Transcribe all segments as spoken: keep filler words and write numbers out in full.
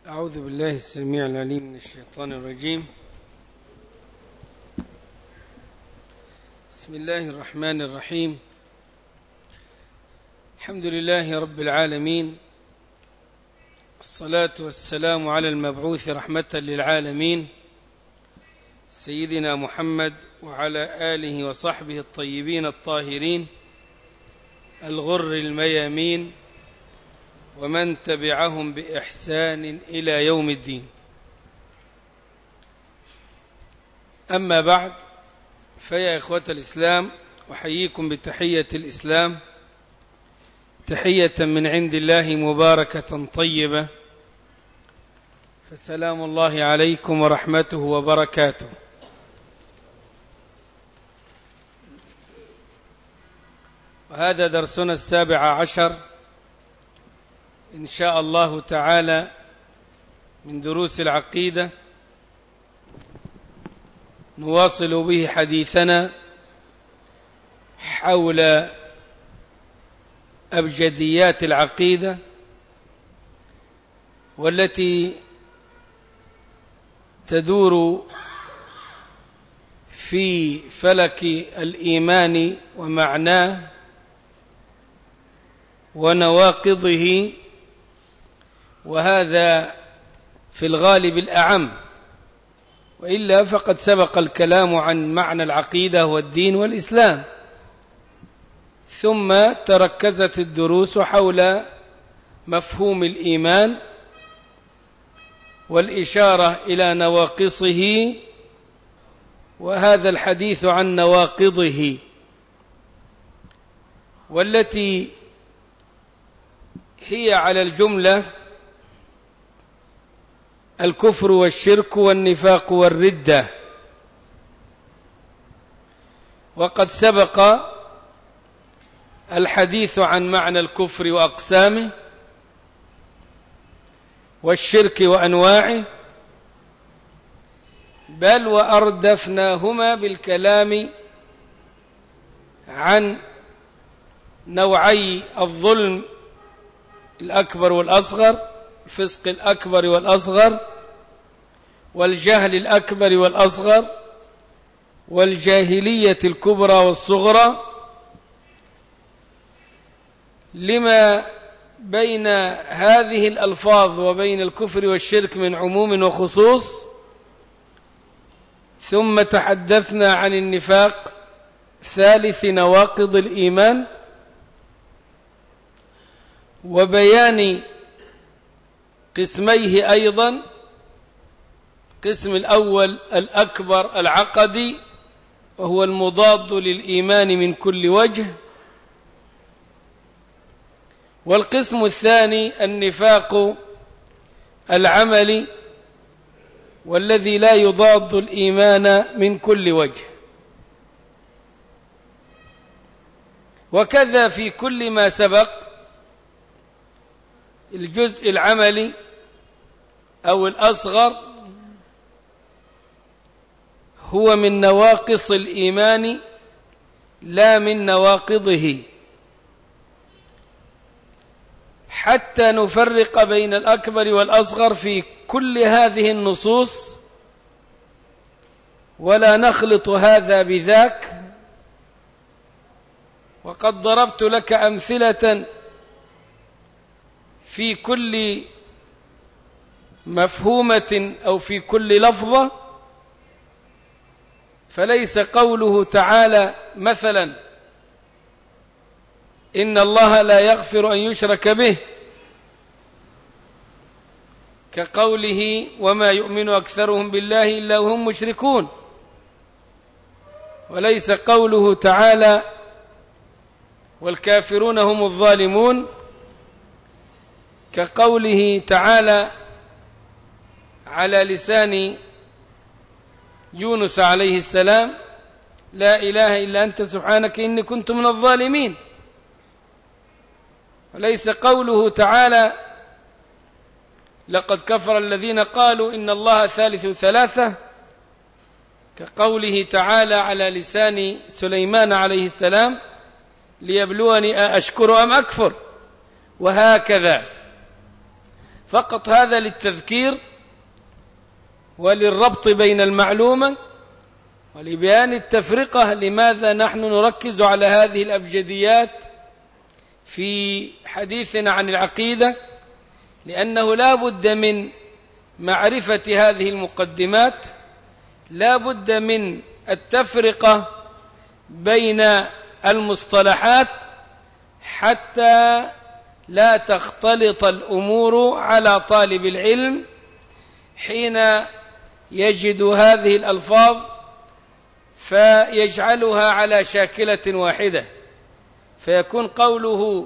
أعوذ بالله السميع العليم من الشيطان الرجيم. بسم الله الرحمن الرحيم. الحمد لله رب العالمين، الصلاة والسلام على المبعوث رحمة للعالمين سيدنا محمد وعلى آله وصحبه الطيبين الطاهرين الغر الميامين ومن تبعهم بإحسان إلى يوم الدين. أما بعد، فيا إخوة الإسلام، أحييكم بتحية الإسلام، تحية من عند الله مباركة طيبة، فسلام الله عليكم ورحمته وبركاته. وهذا درسنا السابع عشر إن شاء الله تعالى من دروس العقيدة، نواصل به حديثنا حول أبجديات العقيدة، والتي تدور في فلك الإيمان ومعناه ونواقضه، وهذا في الغالب الأعم، وإلا فقد سبق الكلام عن معنى العقيدة والدين والإسلام، ثم تركزت الدروس حول مفهوم الإيمان والإشارة إلى نواقصه، وهذا الحديث عن نواقضه، والتي هي على الجملة الكفر والشرك والنفاق والردة. وقد سبق الحديث عن معنى الكفر وأقسامه والشرك وأنواعه، بل وأردفناهما بالكلام عن نوعي الظلم الأكبر والأصغر، الفسق الأكبر والأصغر، والجهل الأكبر والأصغر، والجاهلية الكبرى والصغرى، لما بين هذه الألفاظ وبين الكفر والشرك من عموم وخصوص. ثم تحدثنا عن النفاق، ثالث نواقض الإيمان، وبيان قسميه أيضا. قسم الأول الأكبر العقدي، وهو المضاد للإيمان من كل وجه، والقسم الثاني النفاق العملي، والذي لا يضاد الإيمان من كل وجه. وكذا في كل ما سبق، الجزء العملي أو الأصغر هو من نواقص الإيمان لا من نواقضه، حتى نفرق بين الأكبر والأصغر في كل هذه النصوص، ولا نخلط هذا بذاك. وقد ضربت لك أمثلة في كل مفهومة أو في كل لفظة، فليس قوله تعالى مثلا إن الله لا يغفر أن يشرك به كقوله وما يؤمن أكثرهم بالله إلا وهم مشركون، وليس قوله تعالى والكافرون هم الظالمون كقوله تعالى على لسان يونس عليه السلام لا إله إلا أنت سبحانك إني كنت من الظالمين. وليس قوله تعالى لقد كفر الذين قالوا إن الله ثالث ثلاثة كقوله تعالى على لسان سليمان عليه السلام ليبلوني أشكر أم أكفر، وهكذا. فقط هذا للتذكير وللربط بين المعلومة ولبيان التفرقة. لماذا نحن نركز على هذه الأبجديات في حديثنا عن العقيدة؟ لأنه لا بد من معرفة هذه المقدمات، لا بد من التفرقة بين المصطلحات حتى لا تختلط الأمور على طالب العلم حين يجد هذه الألفاظ فيجعلها على شاكلة واحدة، فيكون قوله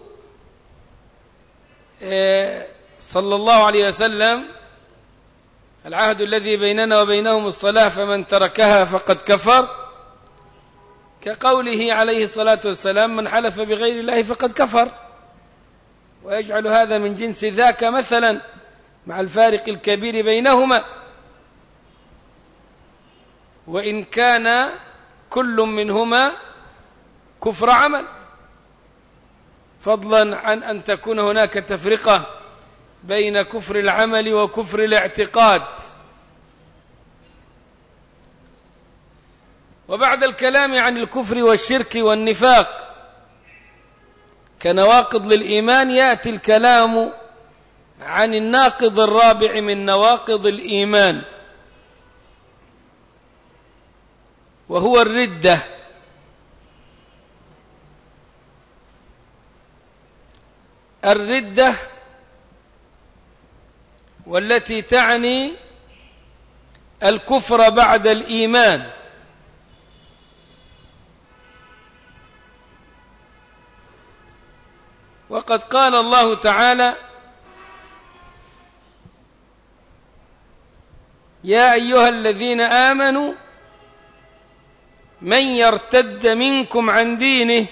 صلى الله عليه وسلم العهد الذي بيننا وبينهم الصلاة فمن تركها فقد كفر، كقوله عليه الصلاة والسلام من حلف بغير الله فقد كفر، ويجعل هذا من جنس ذاك مثلا مع الفارق الكبير بينهما، وإن كان كل منهما كفر عمل، فضلا عن أن تكون هناك تفرقة بين كفر العمل وكفر الاعتقاد. وبعد الكلام عن الكفر والشرك والنفاق كنواقض للإيمان يأتي الكلام عن الناقض الرابع من نواقض الإيمان، وهو الردة. الردة والتي تعني الكفر بعد الإيمان، وقد قال الله تعالى يا أيها الذين آمنوا من يرتد منكم عن دينه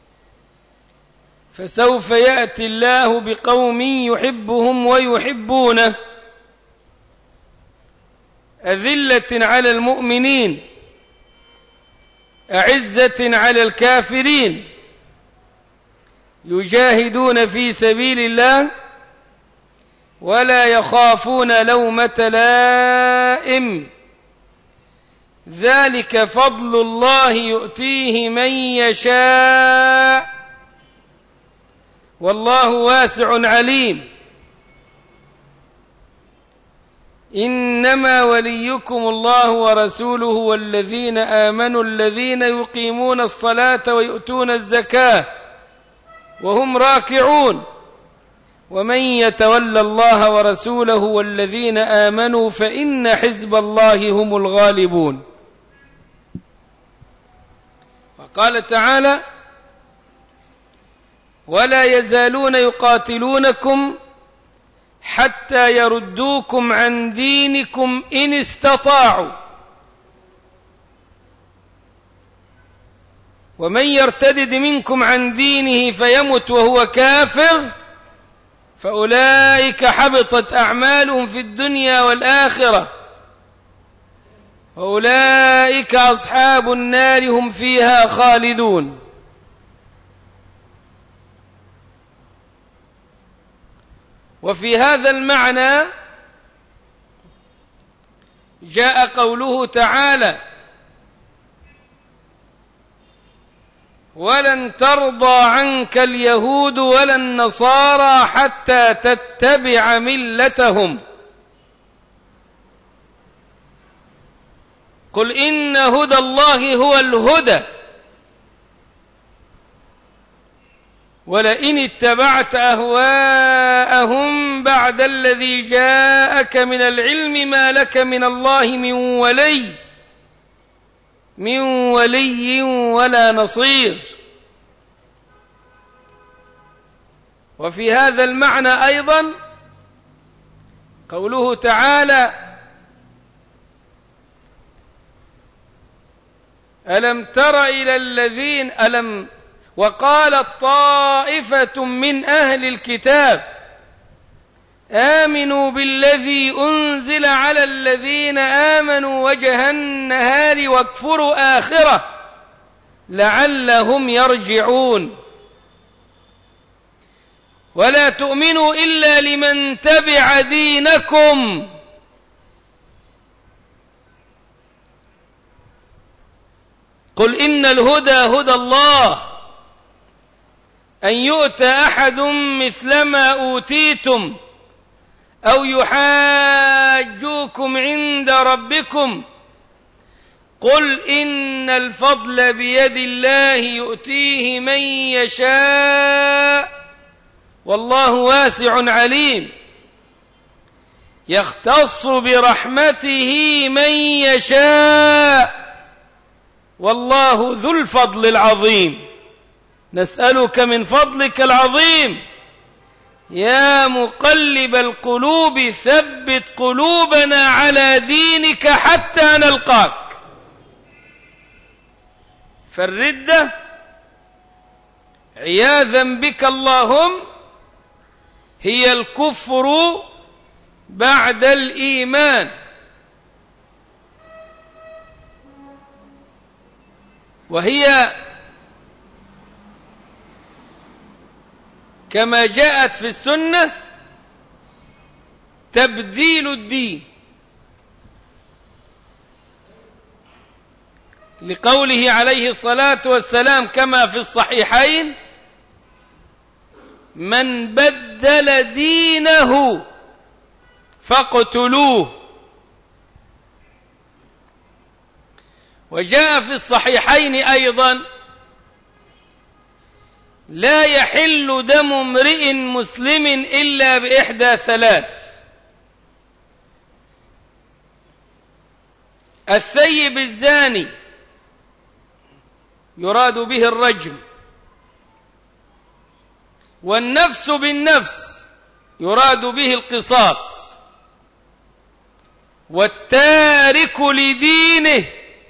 فسوف يأتي الله بقوم يحبهم ويحبونه أذلة على المؤمنين أعزة على الكافرين يجاهدون في سبيل الله ولا يخافون لومة لائم ذلك فضل الله يؤتيه من يشاء والله واسع عليم. إنما وليكم الله ورسوله والذين آمنوا الذين يقيمون الصلاة ويؤتون الزكاة وهم راكعون ومن يتولى الله ورسوله والذين آمنوا فإن حزب الله هم الغالبون. وقال تعالى ولا يزالون يقاتلونكم حتى يردوكم عن دينكم إن استطاعوا ومن يرتدد منكم عن دينه فيمت وهو كافر فأولئك حبطت أعمالهم في الدنيا والآخرة وأولئك أصحاب النار هم فيها خالدون. وفي هذا المعنى جاء قوله تعالى ولن ترضى عنك اليهود ولا النصارى حتى تتبع ملتهم قل إن هدى الله هو الهدى ولئن اتبعت أهواءهم بعد الذي جاءك من العلم ما لك من الله من ولي من ولي ولا نصير. وفي هذا المعنى أيضا قوله تعالى ألم تر إلى الذين ألم وقالت طائفة من أهل الكتاب آمنوا بالذي أنزل على الذين آمنوا وجه النهار واكفروا آخره لعلهم يرجعون. ولا تؤمنوا إلا لمن تبع دينكم. قل إن الهدى هدى الله أن يؤتى أحد مثل ما أوتيتم أو يحاجوكم عند ربكم قل إن الفضل بيد الله يؤتيه من يشاء والله واسع عليم. يختص برحمته من يشاء والله ذو الفضل العظيم. نسألك من فضلك العظيم يا مقلب القلوب ثبت قلوبنا على دينك حتى نلقاك. فالردة عياذا بك اللهم هي الكفر بعد الإيمان، وهي كما جاءت في السنة تبديل الدين، لقوله عليه الصلاة والسلام كما في الصحيحين: من بدل دينه فاقتلوه. وجاء في الصحيحين أيضا: لا يحل دم امرئ مسلم إلا بإحدى ثلاث: الثيب الزاني يراد به الرجم، والنفس بالنفس يراد به القصاص، والتارك لدينه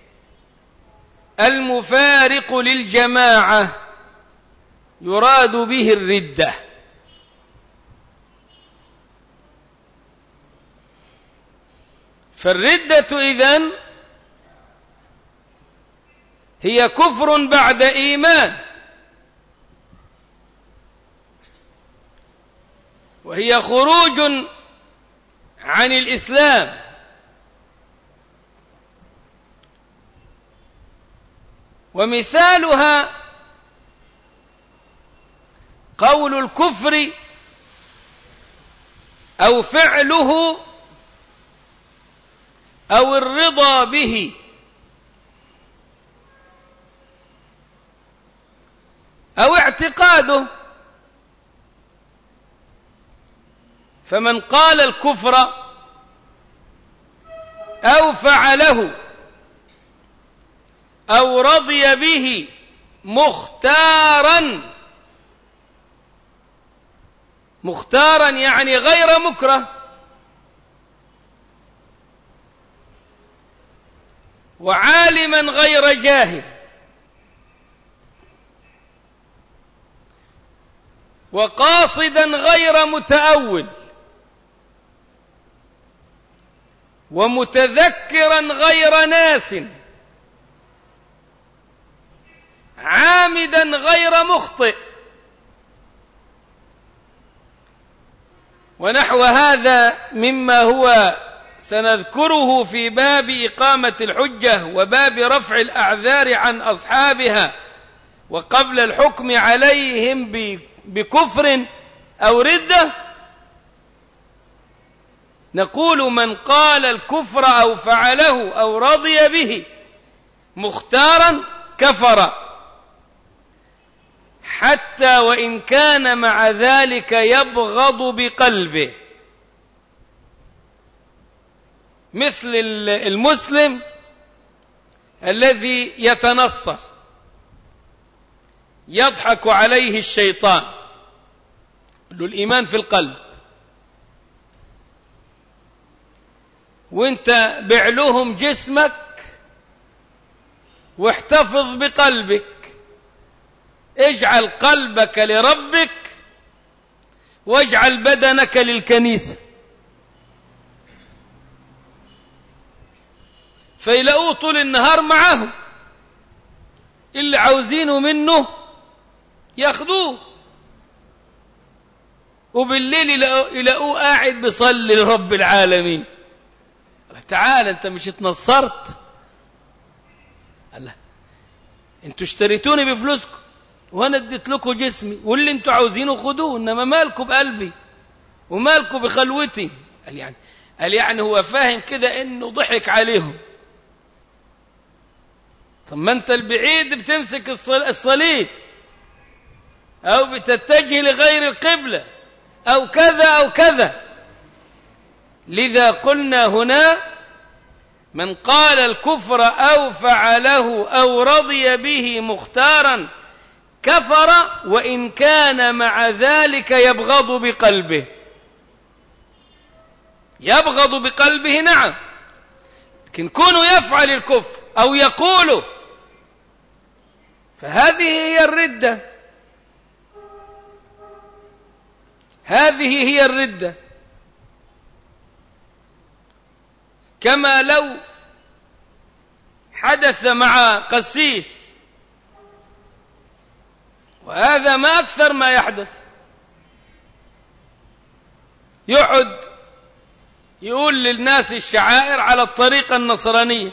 المفارق للجماعة يراد به الردة. فالردة إذن هي كفر بعد إيمان، وهي خروج عن الإسلام، ومثالها قول الكفر أو فعله أو الرضا به، أو اعتقاده. فمن قال الكفر أو فعله أو رضي به مختارا، مختارا يعني غير مكره، وعالما غير جاهل، وقاصدا غير متأول، ومتذكرا غير ناس، عامدا غير مخطئ، ونحو هذا مما هو سنذكره في باب إقامة الحجة وباب رفع الأعذار عن أصحابها وقبل الحكم عليهم بكفر أو ردة. نقول من قال الكفر أو فعله أو رضي به مختارا كفر، حتى وإن كان مع ذلك يبغض بقلبه، مثل المسلم الذي يتنصر يضحك عليه الشيطان، له الإيمان في القلب، وانت بعلهم جسمك واحتفظ بقلبك، اجعل قلبك لربك واجعل بدنك للكنيسة. فيلاقوه طول النهار معهم، اللي عاوزينه منه ياخذوه، وبالليل يلاقوه قاعد بيصلي لرب العالمين. تعال انت مش اتنصرت؟ الله، انتوا اشتريتوني بفلوسكم وانا اديت لكم جسمي واللي انتوا عاوزينه خدوه، انما مالكم بقلبي ومالكم بخلوتي. قال يعني قال يعني هو فاهم كده انه ضحك عليهم. طب ما انت البعيد بتمسك الصليب او بتتجه لغير القبلة او كذا او كذا. لذا قلنا هنا من قال الكفر او فعله او رضي به مختارا كفر وان كان مع ذلك يبغض بقلبه. يبغض بقلبه نعم، لكن كونه يفعل الكفر او يقوله فهذه هي الردة. هذه هي الردة. كما لو حدث مع قسيس، وهذا ما أكثر ما يحدث، يقعد يقول للناس الشعائر على الطريقة النصرانية،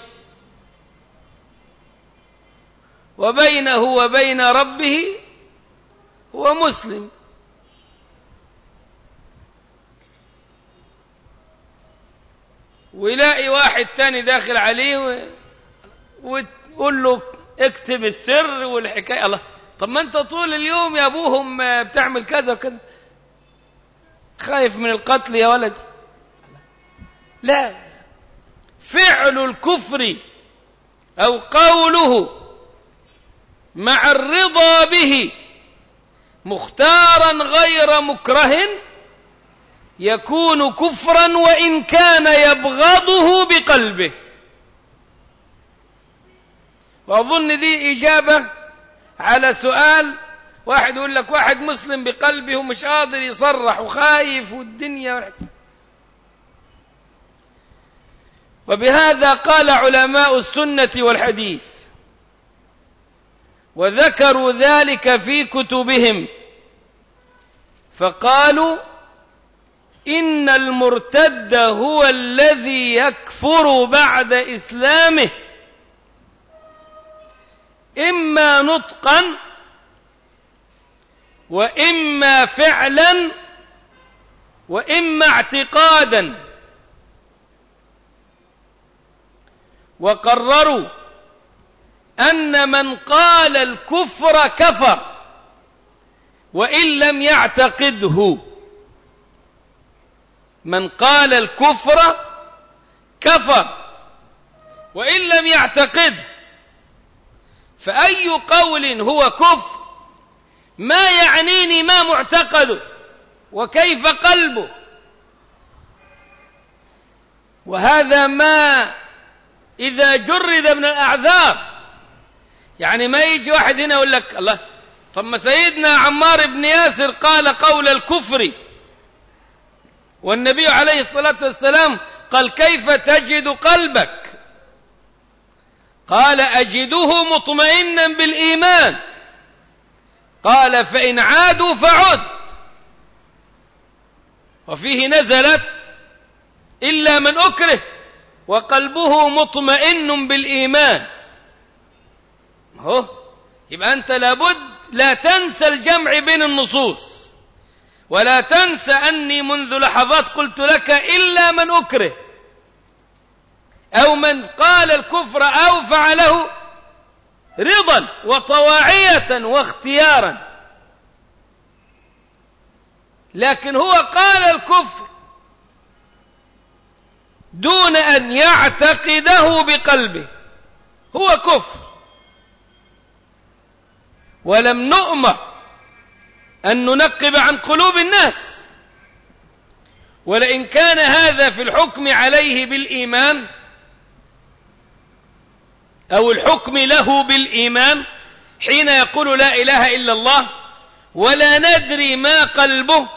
وبينه وبين ربه هو مسلم. ويلاقي واحد تاني داخل عليه وتقول له اكتب السر والحكاية. الله، طب ما انت طول اليوم يا ابوهم بتعمل كذا وكذا، خايف من القتل يا ولدي. لا، فعل الكفر او قوله مع الرضا به مختارا غير مكره يكون كفرا وإن كان يبغضه بقلبه. وأظن دي إجابة على سؤال واحد يقول لك واحد مسلم بقلبه ومش قادر يصرح وخايف والدنيا. وبهذا قال علماء السنة والحديث، وذكروا ذلك في كتبهم، فقالوا إن المرتد هو الذي يكفر بعد إسلامه إما نطقا وإما فعلا وإما اعتقادا. وقرروا أن من قال الكفر كفر وإن لم يعتقده. من قال الكفر كفر وإن لم يعتقده. فأي قول هو كفر ما يعنيني ما معتقده وكيف قلبه. وهذا ما إذا جرد من الأعذار. يعني ما يجي واحد هنا يقول لك الله، طب ما سيدنا عمار بن ياسر قال قول الكفر والنبي عليه الصلاة والسلام قال كيف تجد قلبك؟ قال أجده مطمئنا بالإيمان. قال فإن عادوا فعد. وفيه نزلت إلا من أكره وقلبه مطمئن بالإيمان. هو يبقى أنت لابد لا تنسى الجمع بين النصوص، ولا تنسى أني منذ لحظات قلت لك إلا من أكره أو من قال الكفر أو فعله رضا وطواعية واختيارا. لكن هو قال الكفر دون أن يعتقده بقلبه، هو كفر. ولم نؤمر أن ننقب عن قلوب الناس، ولئن كان هذا في الحكم عليه بالإيمان أو الحكم له بالإيمان حين يقول لا إله إلا الله ولا ندري ما قلبه.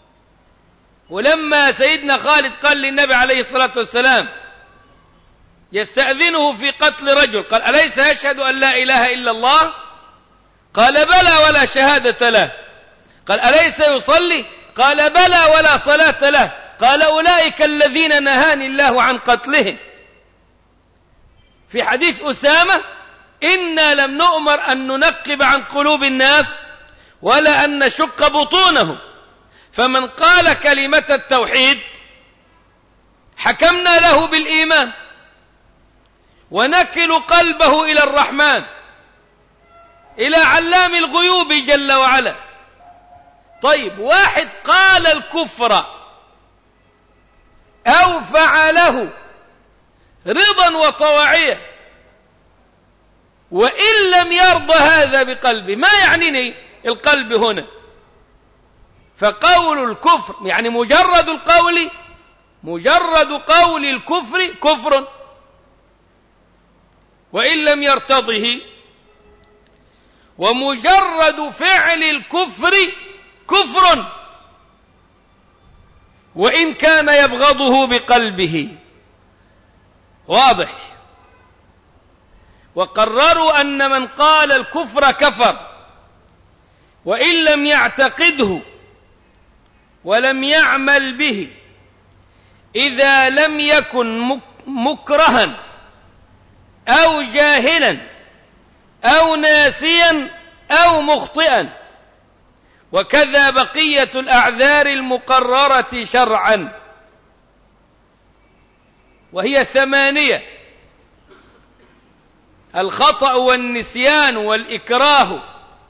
ولما سيدنا خالد قال للنبي عليه الصلاة والسلام يستأذنه في قتل رجل، قال أليس يشهد أن لا إله إلا الله؟ قال بلى ولا شهادة له. قال أليس يصلي؟ قال بلى ولا صلاة له. قال أولئك الذين نهاني الله عن قتلهم. في حديث أسامة إنا لم نؤمر أن ننقب عن قلوب الناس ولا أن نشق بطونهم، فمن قال كلمة التوحيد حكمنا له بالإيمان ونكل قلبه إلى الرحمن إلى علام الغيوب جل وعلا. طيب واحد قال الكفر أو فعله رضا وطواعية وإن لم يرضى هذا بقلبه، ما يعنيني القلب هنا؟ فقول الكفر يعني مجرد القول، مجرد قول الكفر كفر وإن لم يرتضه، ومجرد فعل الكفر كفر وإن كان يبغضه بقلبه. واضح؟ وقرروا أن من قال الكفر كفر وإن لم يعتقده ولم يعمل به إذا لم يكن مكرها أو جاهلا أو ناسيا أو مخطئا، وكذا بقية الأعذار المقررة شرعا، وهي ثمانية: الخطأ والنسيان والإكراه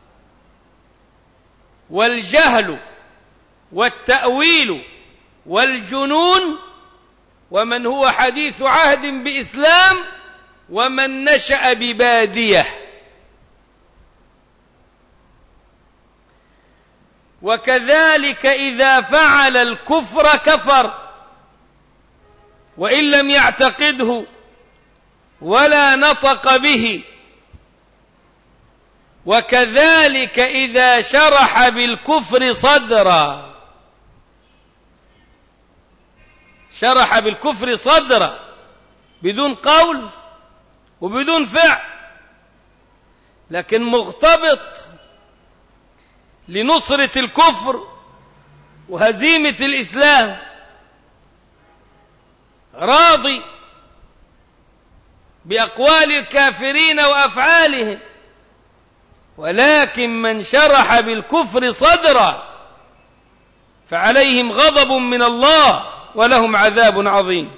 والجهل والتأويل والجنون، ومن هو حديث عهد بإسلام، ومن نشأ ببادية. وكذلك إذا فعل الكفر كفر وإن لم يعتقده ولا نطق به. وكذلك إذا شرح بالكفر صدرا، شرح بالكفر صدرا بدون قول وبدون فعل، لكن مغتبط لنصرة الكفر وهزيمة الإسلام، راضي بأقوال الكافرين وأفعالهم. ولكن من شرح بالكفر صدرا فعليهم غضب من الله ولهم عذاب عظيم.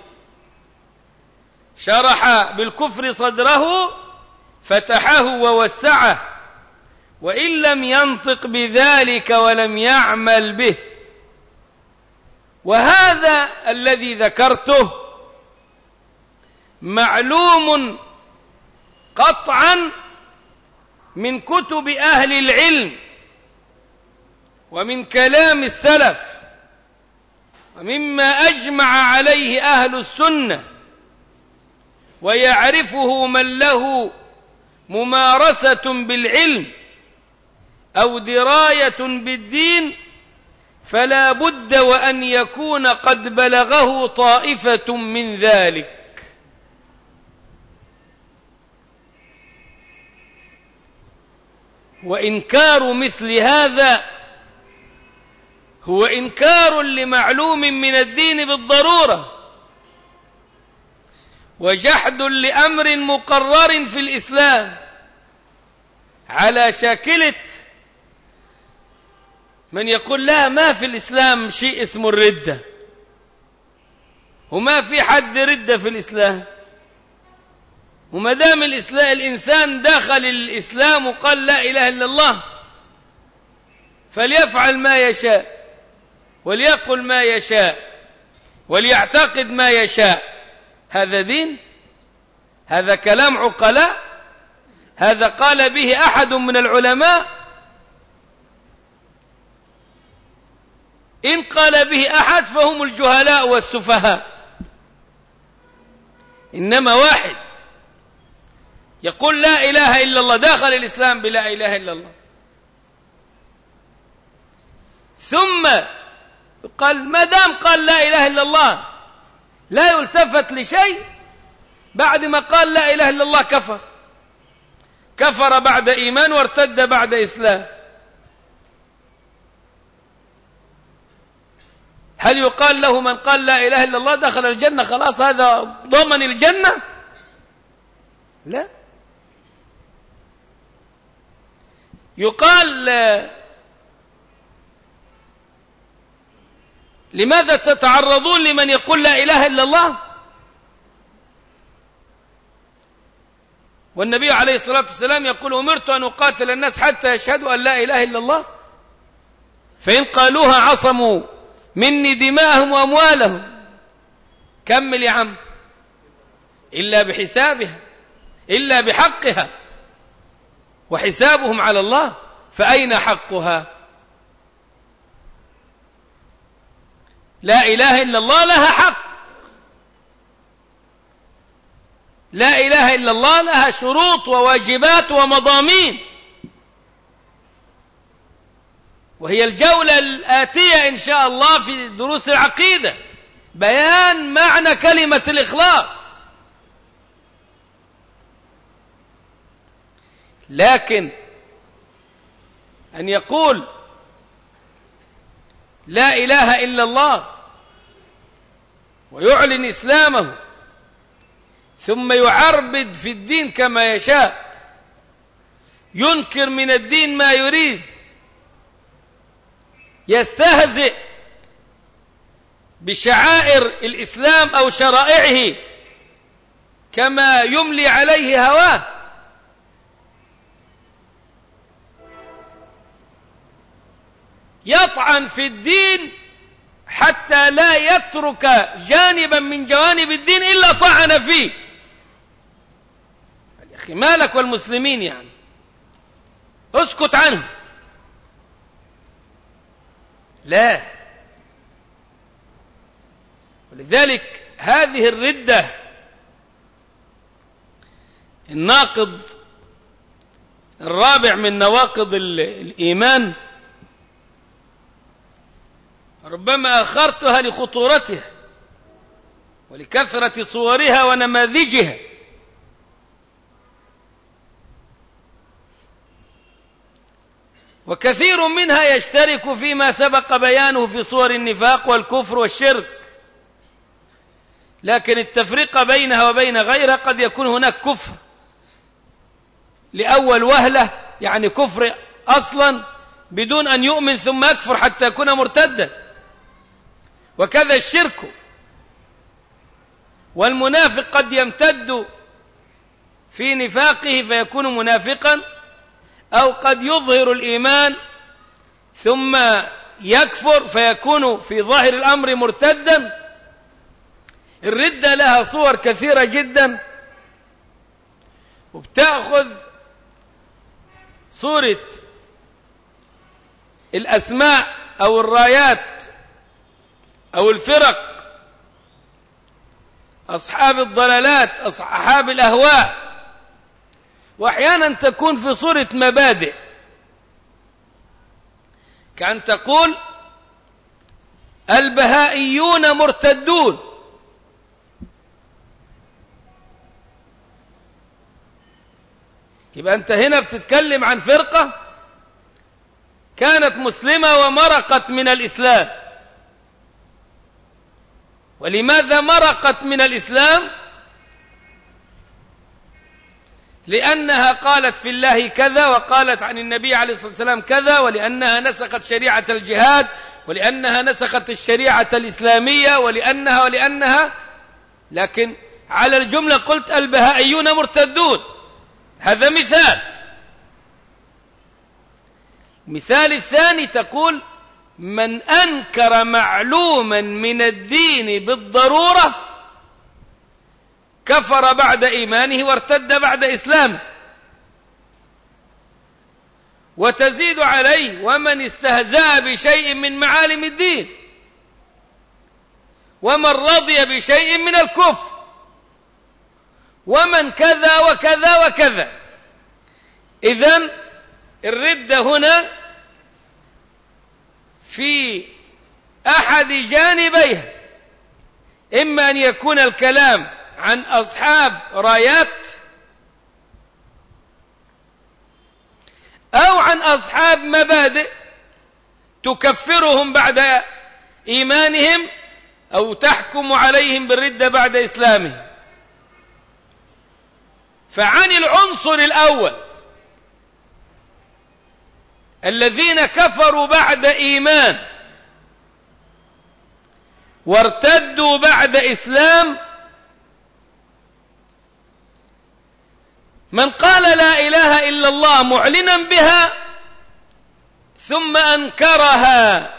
شرح بالكفر صدره فتحه ووسعه، وإن لم ينطق بذلك ولم يعمل به. وهذا الذي ذكرته معلوم قطعا من كتب أهل العلم ومن كلام السلف ومما أجمع عليه أهل السنة، ويعرفه من له ممارسة بالعلم أو دراية بالدين، فلا بد وأن يكون قد بلغه طائفة من ذلك. وإنكار مثل هذا هو إنكار لمعلوم من الدين بالضرورة، وجحد لأمر مقرر في الإسلام، على شاكلة من يقول لا، ما في الإسلام شيء اسمه الردة، وما في حد ردة في الإسلام، وما دام الإسلام الإنسان دخل الإسلام وقال لا إله إلا الله فليفعل ما يشاء وليقل ما يشاء وليعتقد ما يشاء. هذا دين؟ هذا كلام عقلاء؟ هذا قال به أحد من العلماء؟ إن قال به أحد فهم الجهلاء والسفهاء. إنما واحد يقول لا إله إلا الله داخل الإسلام بلا إله إلا الله، ثم قال ما دام قال لا إله إلا الله لا يلتفت لشيء، بعد ما قال لا إله إلا الله كفر، كفر بعد إيمان وارتد بعد إسلام. هل يقال له من قال لا إله إلا الله دخل الجنة خلاص هذا ضمن الجنة؟ لا. يقال لماذا تتعرضون لمن يقول لا إله إلا الله؟ والنبي عليه الصلاة والسلام يقول أمرت أن أقاتل الناس حتى يشهدوا أن لا إله إلا الله فإن قالوها عصموا مني دماءهم وأموالهم. كمل يا عم. إلا بحسابها، إلا بحقها، وحسابهم على الله، فأين حقها؟ لا إله إلا الله لها حق، لا إله إلا الله لها شروط وواجبات ومضامين، وهي الجولة الآتية إن شاء الله في دروس العقيدة بيان معنى كلمة الإخلاص. لكن أن يقول لا إله إلا الله ويعلن إسلامه ثم يعربد في الدين كما يشاء، ينكر من الدين ما يريد، يستهزئ بشعائر الإسلام أو شرائعه كما يملي عليه هواه، يطعن في الدين حتى لا يترك جانبا من جوانب الدين إلا طعن فيه. يا أخي مالك والمسلمين يعني؟ اسكت عنه. لا. ولذلك هذه الردة الناقض الرابع من نواقض الإيمان ربما أخرتها لخطورتها ولكثرة صورها ونماذجها. وكثير منها يشترك فيما سبق بيانه في صور النفاق والكفر والشرك، لكن التفرقة بينها وبين غيرها قد يكون هناك كفر لأول وهلة، يعني كفر أصلا بدون أن يؤمن ثم يكفر حتى يكون مرتدا، وكذا الشرك. والمنافق قد يمتد في نفاقه فيكون منافقا، أو قد يظهر الإيمان ثم يكفر فيكون في ظاهر الأمر مرتدا. الردة لها صور كثيرة جدا، وبتأخذ صورة الأسماء أو الرايات أو الفرق، أصحاب الضلالات، أصحاب الأهواء، وأحيانا تكون في صورة مبادئ، كأن تقول البهائيون مرتدون، يبقى أنت هنا بتتكلم عن فرقة كانت مسلمة ومرقت من الإسلام. ولماذا مرقت من الإسلام؟ لأنها قالت في الله كذا، وقالت عن النبي عليه الصلاة والسلام كذا، ولأنها نسخت شريعة الجهاد، ولأنها نسخت الشريعة الإسلامية، ولأنها ولأنها لكن على الجملة قلت البهائيون مرتدون. هذا مثال. مثال الثاني تقول من أنكر معلوما من الدين بالضرورة كفر بعد إيمانه وارتد بعد إسلامه. وتزيد عليه ومن استهزأ بشيء من معالم الدين، ومن رضي بشيء من الكفر، ومن كذا وكذا وكذا. إذن الردة هنا في أحد جانبيها، إما أن يكون الكلام عن أصحاب رايات أو عن أصحاب مبادئ تكفرهم بعد إيمانهم أو تحكم عليهم بالردة بعد إسلامهم. فعن العنصر الأول الذين كفروا بعد إيمان وارتدوا بعد إسلام، من قال لا إله إلا الله معلنا بها ثم أنكرها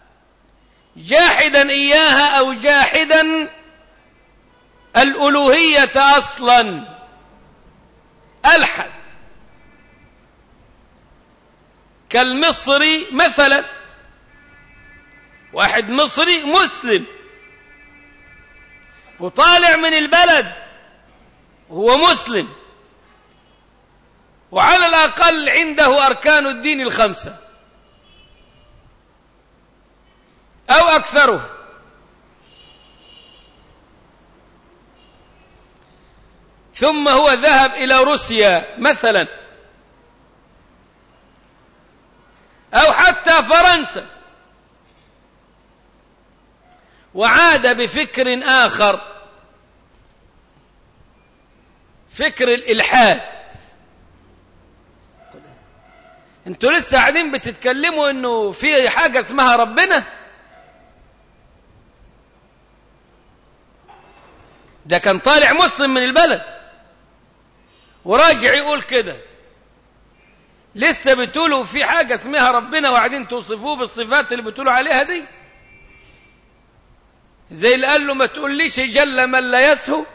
جاحدا إياها أو جاحدا الألوهية أصلا، ألحد، كالمصري مثلا، واحد مصري مسلم وطالع من البلد وهو مسلم وعلى الأقل عنده أركان الدين الخمسة أو أكثره، ثم هو ذهب إلى روسيا مثلا أو حتى فرنسا وعاد بفكر آخر، فكر الإلحاد. انتوا لسه قاعدين بتتكلموا انه في حاجة اسمها ربنا؟ ده كان طالع مسلم من البلد وراجع يقول كده، لسه بتقولوا في حاجة اسمها ربنا وقاعدين توصفوه بالصفات اللي بتقولوا عليها دي؟ زي اللي قال له ما تقوليش جل من لا يسهو،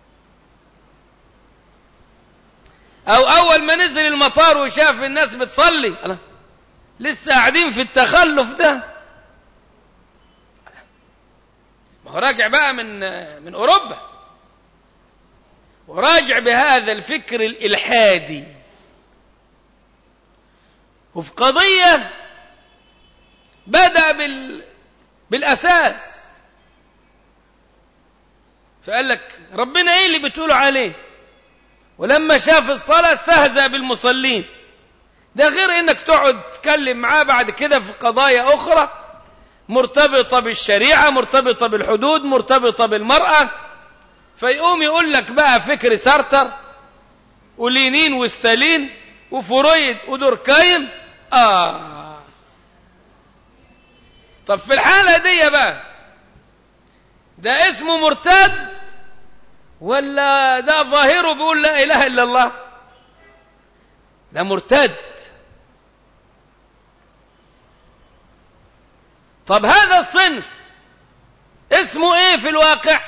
أو أول ما نزل المطار وشاف الناس بتصلي أنا لسه قاعدين في التخلف ده. ما هو راجع بقى من من أوروبا وراجع بهذا الفكر الإلحادي، وفي قضية بدأ بال بالأساس، فقال لك ربنا ايه اللي بتقولوا عليه، ولما شاف الصلاة استهزأ بالمصلين. ده غير انك تقعد تتكلم معاه بعد كده في قضايا اخرى مرتبطة بالشريعة، مرتبطة بالحدود، مرتبطة بالمرأة، فيقوم يقول لك بقى فكر سارتر ولينين وستالين وفرويد ودوركايم. آه طب في الحالة دي بقى ده اسمه مرتد ولا ده ظاهره بيقول لا إله إلا الله؟ ده مرتد. طب هذا الصنف اسمه ايه في الواقع؟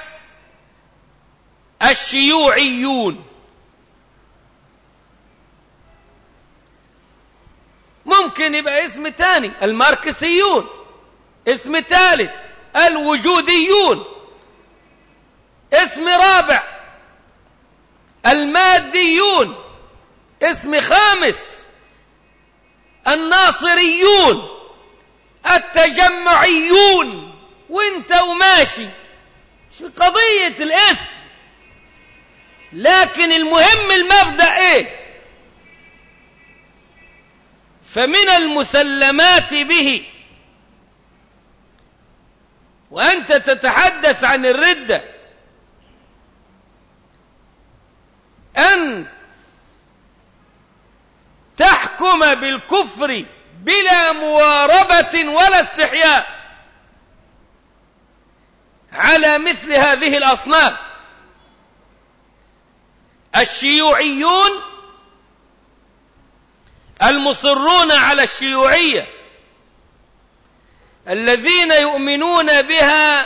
الشيوعيون. ممكن يبقى اسم تاني الماركسيون، اسم ثالث الوجوديون، اسم رابع الماديون، اسم خامس الناصريون، التجمعيون، وانت وماشي في قضية الاسم. لكن المهم المبدأ ايه؟ فمن المسلمات به وأنت تتحدث عن الردة أن تحكم بالكفر بلا مواربة ولا استحياء على مثل هذه الأصناف. الشيوعيون المصرون على الشيوعية الذين يؤمنون بها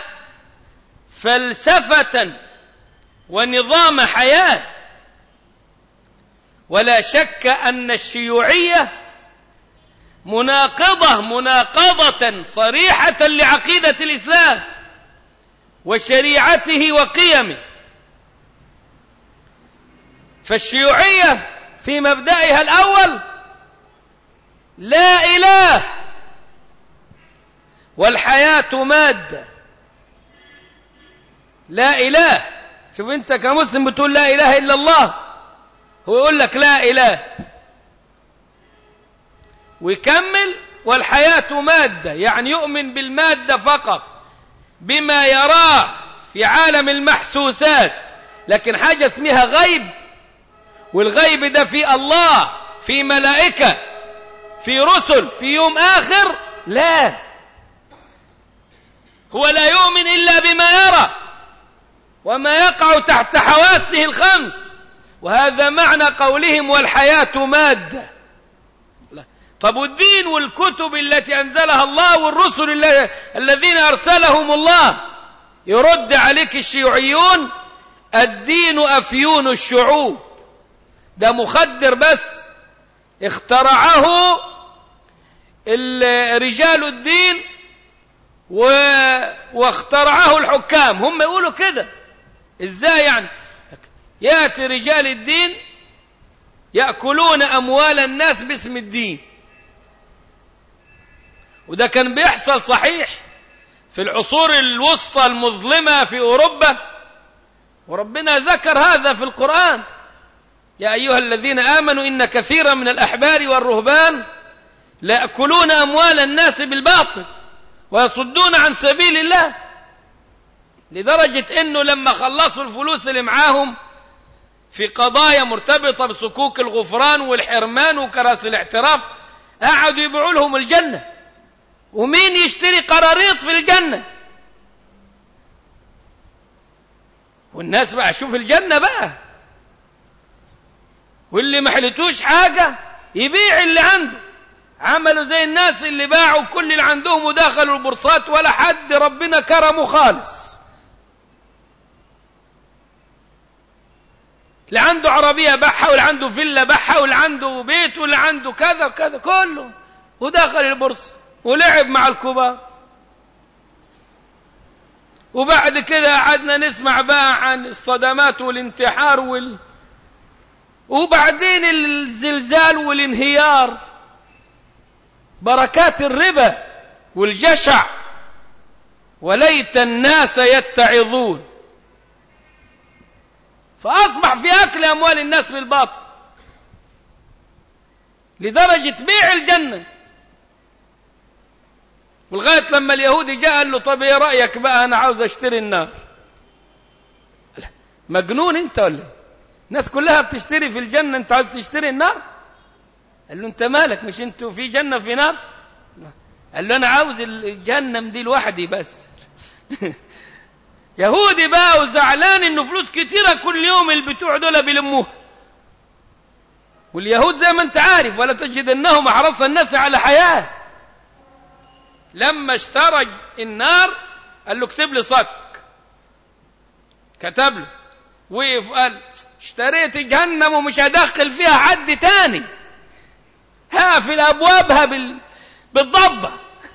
فلسفة ونظام حياة، ولا شك أن الشيوعية مناقضة مناقضة صريحة لعقيدة الإسلام وشريعته وقيمه. فالشيوعية في مبدأها الأول لا إله والحياة مادة. لا إله، شوف أنت كمسلم بتقول لا إله إلا الله، هو يقول لك لا إله، ويكمل والحياة مادة، يعني يؤمن بالمادة فقط بما يراه في عالم المحسوسات، لكن حاجة اسمها غيب، والغيب ده في الله، في ملائكة، في رسل، في يوم آخر، لا، هو لا يؤمن إلا بما يرى وما يقع تحت حواسه الخمس، وهذا معنى قولهم والحياة مادة. طب والدين والكتب التي أنزلها الله والرسل الذين أرسلهم الله؟ يرد عليك الشيوعيون: الدين أفيون الشعوب، ده مخدر بس اخترعه رجال الدين و... واخترعه الحكام. هم يقولوا كده. ازاي يعني؟ يأتي رجال الدين يأكلون أموال الناس باسم الدين، وده كان بيحصل صحيح في العصور الوسطى المظلمة في أوروبا، وربنا ذكر هذا في القرآن: يا أيها الذين آمنوا إن كثيرا من الأحبار والرهبان ليأكلون أموال الناس بالباطل ويصدون عن سبيل الله، لدرجة إنه لما خلصوا الفلوس اللي معاهم في قضايا مرتبطة بصكوك الغفران والحرمان وكراسي الاعتراف قعدوا يبيعوا لهم الجنة. ومين يشتري قراريط في الجنة؟ والناس بقى شوف الجنة بقى، واللي ما حلتوش حاجة يبيع اللي عنده. عملوا زي الناس اللي باعوا كل اللي عندهم ودخلوا البورصات ولا حد ربنا كرمه خالص. اللي عنده عربية باعها، واللي عنده فيلا باعها، واللي عنده بيت، واللي عنده كذا وكذا كله، ودخل البورصة ولعب مع الكبار. وبعد كده قعدنا نسمع بقى عن الصدمات والانتحار وال... وبعدين الزلزال والانهيار، بركات الربا والجشع. وليت الناس يتعظون. فأصبح في أكل أموال الناس بالباطل لدرجة بيع الجنة. ولغاية لما اليهودي جاء قال له: طب ايه رأيك بقى، أنا عاوز أشتري النار. مجنون أنت ولا؟ الناس كلها بتشتري في الجنة، أنت عاوز تشتري النار؟ قال له: أنت مالك، مش أنتوا في جنة في نار؟ قال له: أنا عاوز الجنة دي لوحدي بس. يهودي بقى وزعلان إنه فلوس كتيرة كل يوم البتوع دول بيلموها. واليهود زي ما أنت عارف: ولا تجدنهم أحرص الناس على حياة. لما اشترى النار قال له: اكتب لي صك. كتب له، وقف قال: اشتريت جهنم ومش هدخل فيها حد تاني، هقفل أبوابها بال... بالضبة.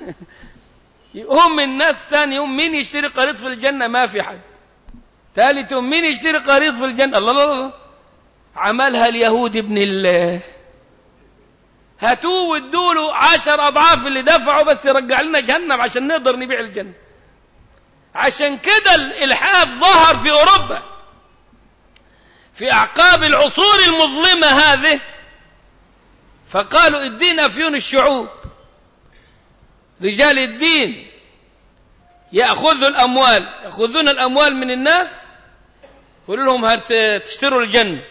يقوم الناس تاني يوم مين يشتري قريط في الجنة؟ ما في حد. ثالث يوم مين يشتري قريط في الجنة؟ الله الله الله. عملها اليهود ابن الله. هاتوه وادوا له عشر أضعاف اللي دفعوا، بس يرجع لنا جهنم عشان نقدر نبيع الجنة. عشان كده الإلحاد ظهر في أوروبا في أعقاب العصور المظلمة هذه. فقالوا: الدين أفيون الشعوب. رجال الدين يأخذوا الأموال، يأخذون الأموال من الناس، يقولوا لهم هتشتروا الجنة.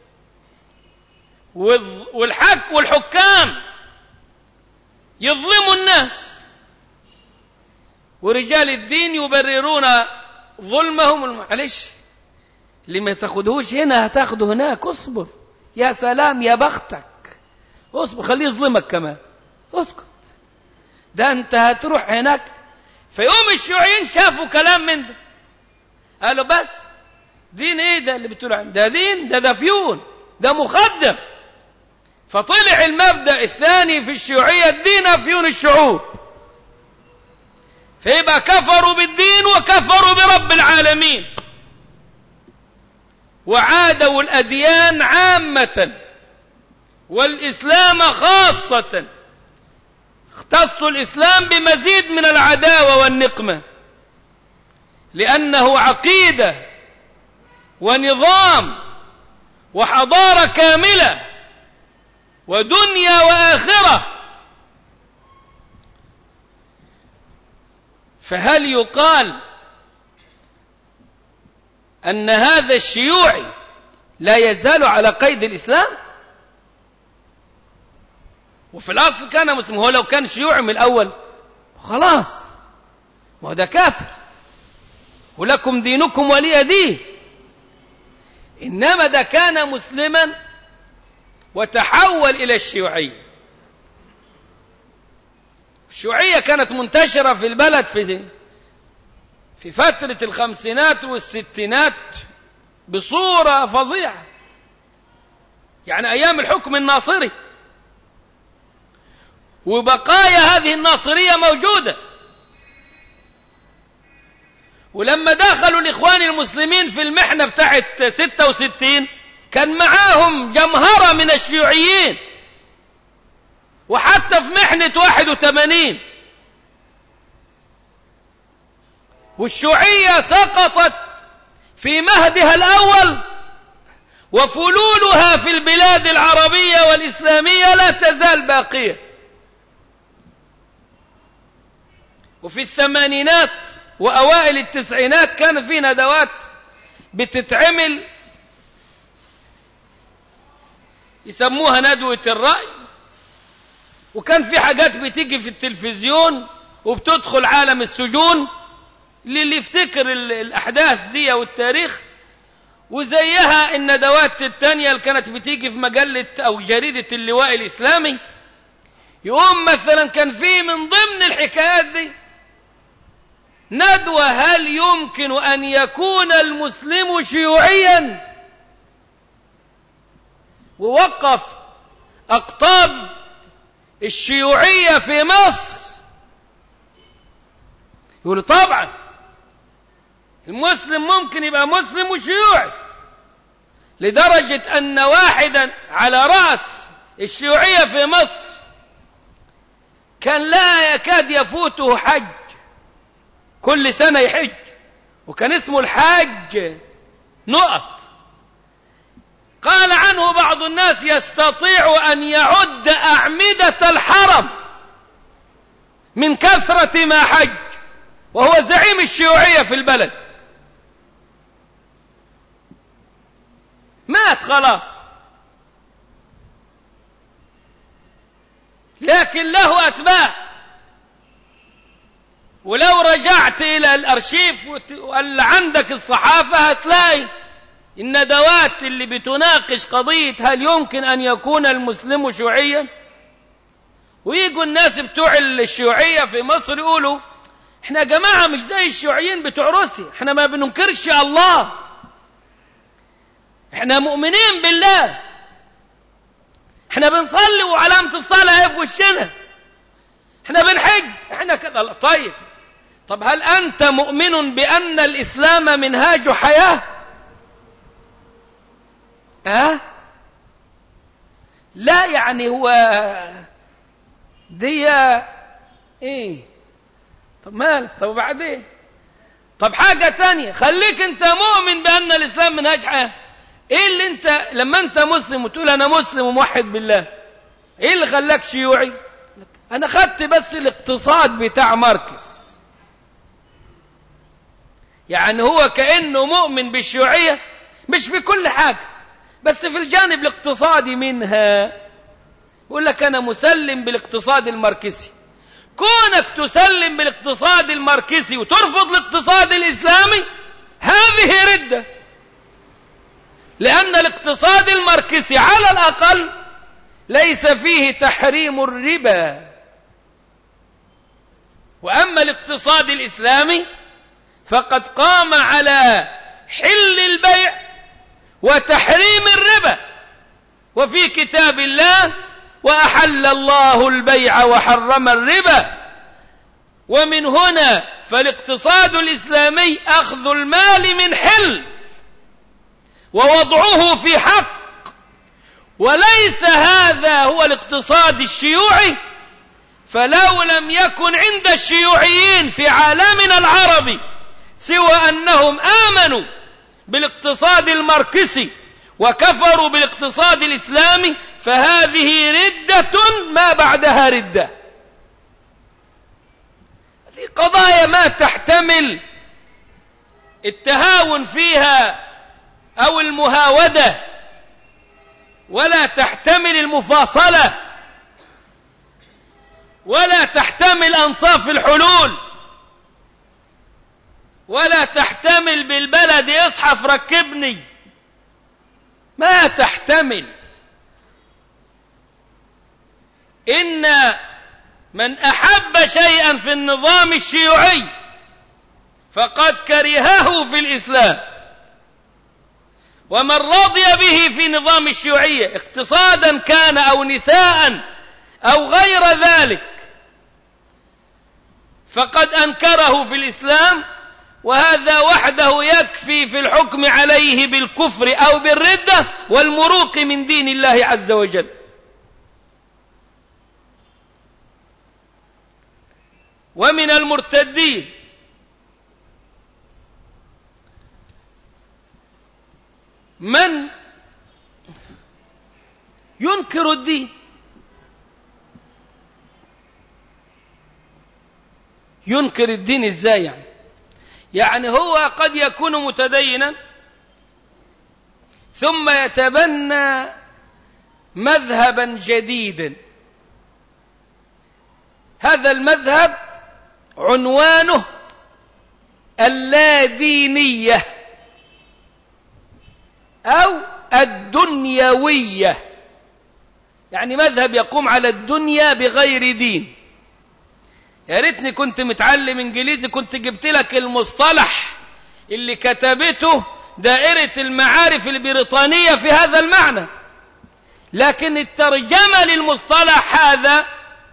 والحق والحكام يظلموا الناس، ورجال الدين يبررون ظلمهم. معلش، اللي ما تاخدهوش هنا هتاخده هناك، اصبر. يا سلام يا بختك، اصبر، خليه يظلمك كمان، اسكت، ده انت هتروح هناك. فيقوم الشيوعيين شافوا كلام من ده، قالوا: بس دين ايه ده اللي بتقولوا عنه؟ ده دين، ده دفيون، ده مخدر. فطلع المبدأ الثاني في الشيوعية: الدين أفيون الشعوب. فيبقى كفروا بالدين وكفروا برب العالمين، وعادوا الأديان عامة والإسلام خاصة. اختصوا الإسلام بمزيد من العداوة والنقمة، لأنه عقيدة ونظام وحضارة كاملة ودنيا وآخرة. فهل يقال أن هذا الشيوعي لا يزال على قيد الإسلام؟ وفي الأصل كان مسلم. هو لو كان شيوعي من الأول خلاص ما هو ده كافر ولكم دينكم ولي دين. إنما ده كان مسلما وتحول إلى الشيوعية. الشيوعية كانت منتشرة في البلد في في فترة الخمسينات والستينات بصورة فظيعة، يعني أيام الحكم الناصري، وبقايا هذه الناصرية موجودة. ولما دخلوا الإخوان المسلمين في المحنة بتاعت ستة وستين كان معاهم جمهرة من الشيوعيين، وحتى في محنة واحد وثمانين والشيوعية سقطت في مهدها الأول، وفلولها في البلاد العربية والإسلامية لا تزال باقية. وفي الثمانينات وأوائل التسعينات كان في ندوات بتتعمل يسموها ندوة الرأي، وكان في حاجات بتيجي في التلفزيون وبتدخل عالم السجون للي يفتكر الأحداث دي والتاريخ. وزيها الندوات التانية اللي كانت بتيجي في مجلة أو جريدة اللواء الإسلامي. يقوم مثلا كان في من ضمن الحكايات دي ندوة: هل يمكن أن يكون المسلم شيوعيا؟ ووقف أقطاب الشيوعية في مصر يقول طبعا المسلم ممكن يبقى مسلم وشيوعي، لدرجة أن واحدا على رأس الشيوعية في مصر كان لا يكاد يفوته حج، كل سنة يحج، وكان اسمه الحاج نقط. قال عنه بعض الناس يستطيع أن يعد أعمدة الحرم من كثرة ما حج، وهو زعيم الشيوعية في البلد. مات خلاص، لكن له أتباع. ولو رجعت إلى الأرشيف وقال عندك الصحافة هتلاقي الندوات اللي بتناقش قضية هل يمكن أن يكون المسلم شيوعيا. ويجوا الناس بتوع الشيوعية في مصر يقولوا احنا يا جماعة مش زي الشيوعيين بتوع روسيا، احنا ما بننكرش الله، احنا مؤمنين بالله، احنا بنصلي وعلامة الصلاة في وشنا، احنا بنحج، احنا كده. طيب طب هل أنت مؤمن بأن الإسلام منهاج حياة؟ ها؟ لا، يعني هو دي ايه؟ طب مالك؟ طب بعدين؟ طب حاجة تانية، خليك انت مؤمن بأن الإسلام منهاج حياة. ايه اللي انت لما انت مسلم وتقول انا مسلم وموحد بالله، ايه اللي خلاك شيوعي؟ انا خدت بس الاقتصاد بتاع ماركس. يعني هو كأنه مؤمن بالشيوعية مش في كل حاجة، بس في الجانب الاقتصادي منها. يقول لك أنا مسلم بالاقتصاد الماركسي. كونك تسلم بالاقتصاد الماركسي وترفض الاقتصاد الإسلامي هذه ردة، لأن الاقتصاد الماركسي على الأقل ليس فيه تحريم الربا، وأما الاقتصاد الإسلامي فقد قام على حل البيع وتحريم الربا. وفي كتاب الله وأحل الله البيع وحرم الربا. ومن هنا فالاقتصاد الإسلامي أخذ المال من حل ووضعه في حق، وليس هذا هو الاقتصاد الشيوعي. فلو لم يكن عند الشيوعيين في عالمنا العربي سوى أنهم آمنوا بالاقتصاد الماركسي وكفروا بالاقتصاد الإسلامي فهذه ردة ما بعدها ردة. هذه قضايا ما تحتمل التهاون فيها أو المهاودة، ولا تحتمل المفاصلة، ولا تحتمل أنصاف الحلول، ولا تحتمل بالبلد اصحف ركبني، ما تحتمل. إن من أحب شيئا في النظام الشيوعي فقد كرهه في الإسلام، ومن رضي به في نظام الشيوعية اقتصادا كان أو نساء أو غير ذلك فقد أنكره في الإسلام، وهذا وحده يكفي في الحكم عليه بالكفر أو بالردة والمروق من دين الله عز وجل. ومن المرتدين من ينكر الدين، ينكر الدين ازاي يعني؟ يعني هو قد يكون متدينا ثم يتبنى مذهبا جديدا، هذا المذهب عنوانه اللادينية أو الدنيوية، يعني مذهب يقوم على الدنيا بغير دين. يا ريتني كنت متعلم انجليزي كنت جبت لك المصطلح اللي كتبته دائرة المعارف البريطانية في هذا المعنى، لكن الترجمة للمصطلح هذا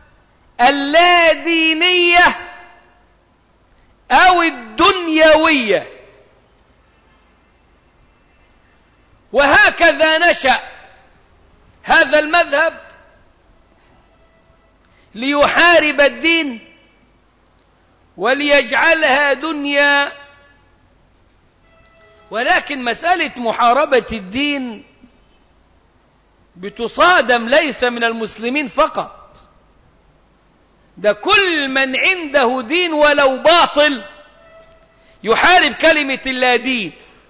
اللادينية أو الدنيوية. وهكذا نشأ هذا المذهب ليحارب الدين وليجعلها دنيا. ولكن مسألة محاربة الدين بتصادم ليس من المسلمين فقط، ده كل من عنده دين ولو باطل يحارب كلمة اللا دين.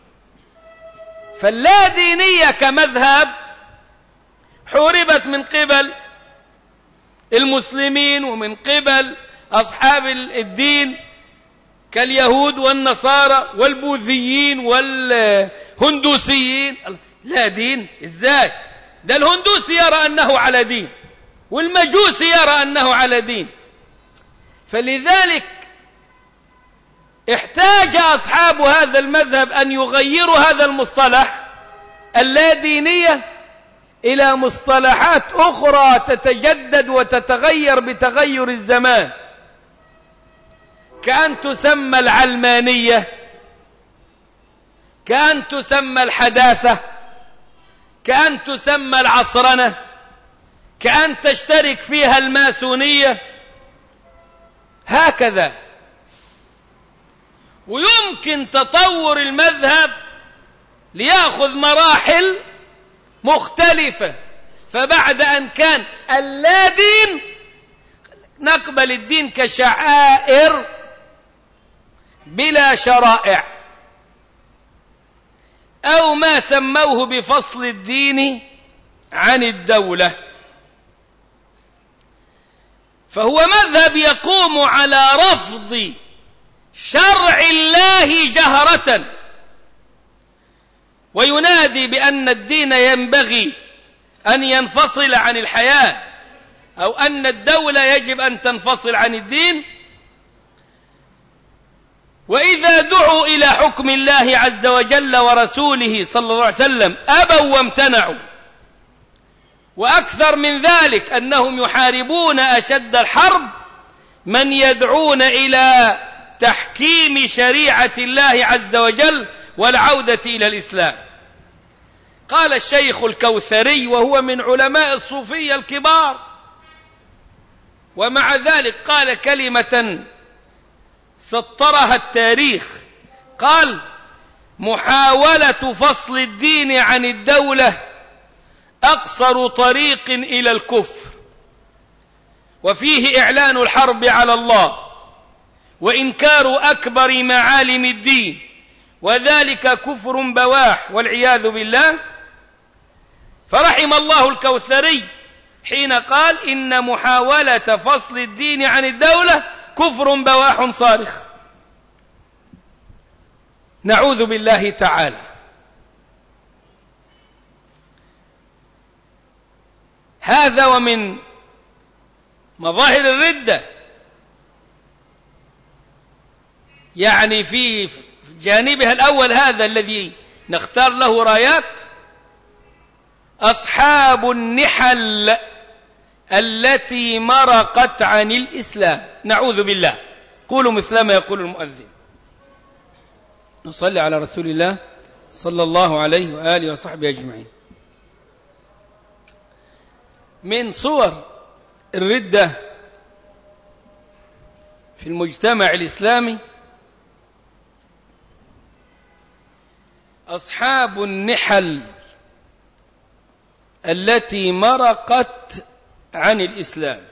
فاللادينية كمذهب حوربت من قبل المسلمين ومن قبل أصحاب الدين كاليهود والنصارى والبوذيين والهندوسيين. لا دين ازاي؟ ده الهندوسي يرى أنه على دين والمجوسي يرى أنه على دين. فلذلك احتاج أصحاب هذا المذهب أن يغيروا هذا المصطلح اللادينية إلى مصطلحات أخرى تتجدد وتتغير بتغير الزمان، كأن تسمى العلمانية، كأن تسمى الحداثة، كأن تسمى العصرنة، كأن تشترك فيها الماسونية، هكذا. ويمكن تطور المذهب ليأخذ مراحل مختلفة، فبعد أن كان اللادين نقبل الدين كشعائر بلا شرائع، أو ما سموه بفصل الدين عن الدولة. فهو مذهب يقوم على رفض شرع الله جهرة، وينادي بأن الدين ينبغي أن ينفصل عن الحياة، أو أن الدولة يجب أن تنفصل عن الدين. وإذا دعوا إلى حكم الله عز وجل ورسوله صلى الله عليه وسلم أبوا وامتنعوا. وأكثر من ذلك أنهم يحاربون أشد الحرب من يدعون إلى تحكيم شريعة الله عز وجل والعودة إلى الإسلام. قال الشيخ الكوثري وهو من علماء الصوفية الكبار، ومع ذلك قال كلمة سطرها التاريخ، قال: محاولة فصل الدين عن الدولة أقصر طريق إلى الكفر، وفيه إعلان الحرب على الله وإنكار أكبر معالم الدين، وذلك كفر بواح والعياذ بالله. فرحم الله الكوثري حين قال إن محاولة فصل الدين عن الدولة كفر بواح صارخ. نعوذ بالله تعالى. هذا ومن مظاهر الردة، يعني في جانبها الأول هذا الذي نختار له رايات، أصحاب النحل التي مرقت عن الإسلام. نعوذ بالله. قولوا مثل ما يقول المؤذن. نصلي على رسول الله صلى الله عليه وآله وصحبه أجمعين. من صور الردة في المجتمع الإسلامي أصحاب النحل التي مرقت عن الإسلام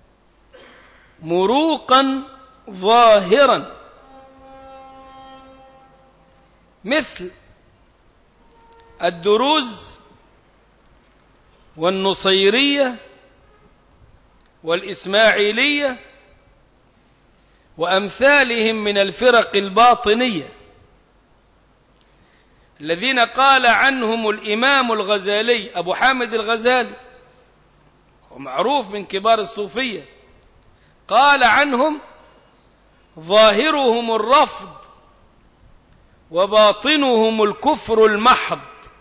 مروقا ظاهرا، مثل الدروز والنصيرية والإسماعيلية وأمثالهم من الفرق الباطنية الذين قال عنهم الإمام الغزالي أبو حامد الغزالي، ومعروف من كبار الصوفية، قال عنهم ظاهرهم الرفض وباطنهم الكفر المحض.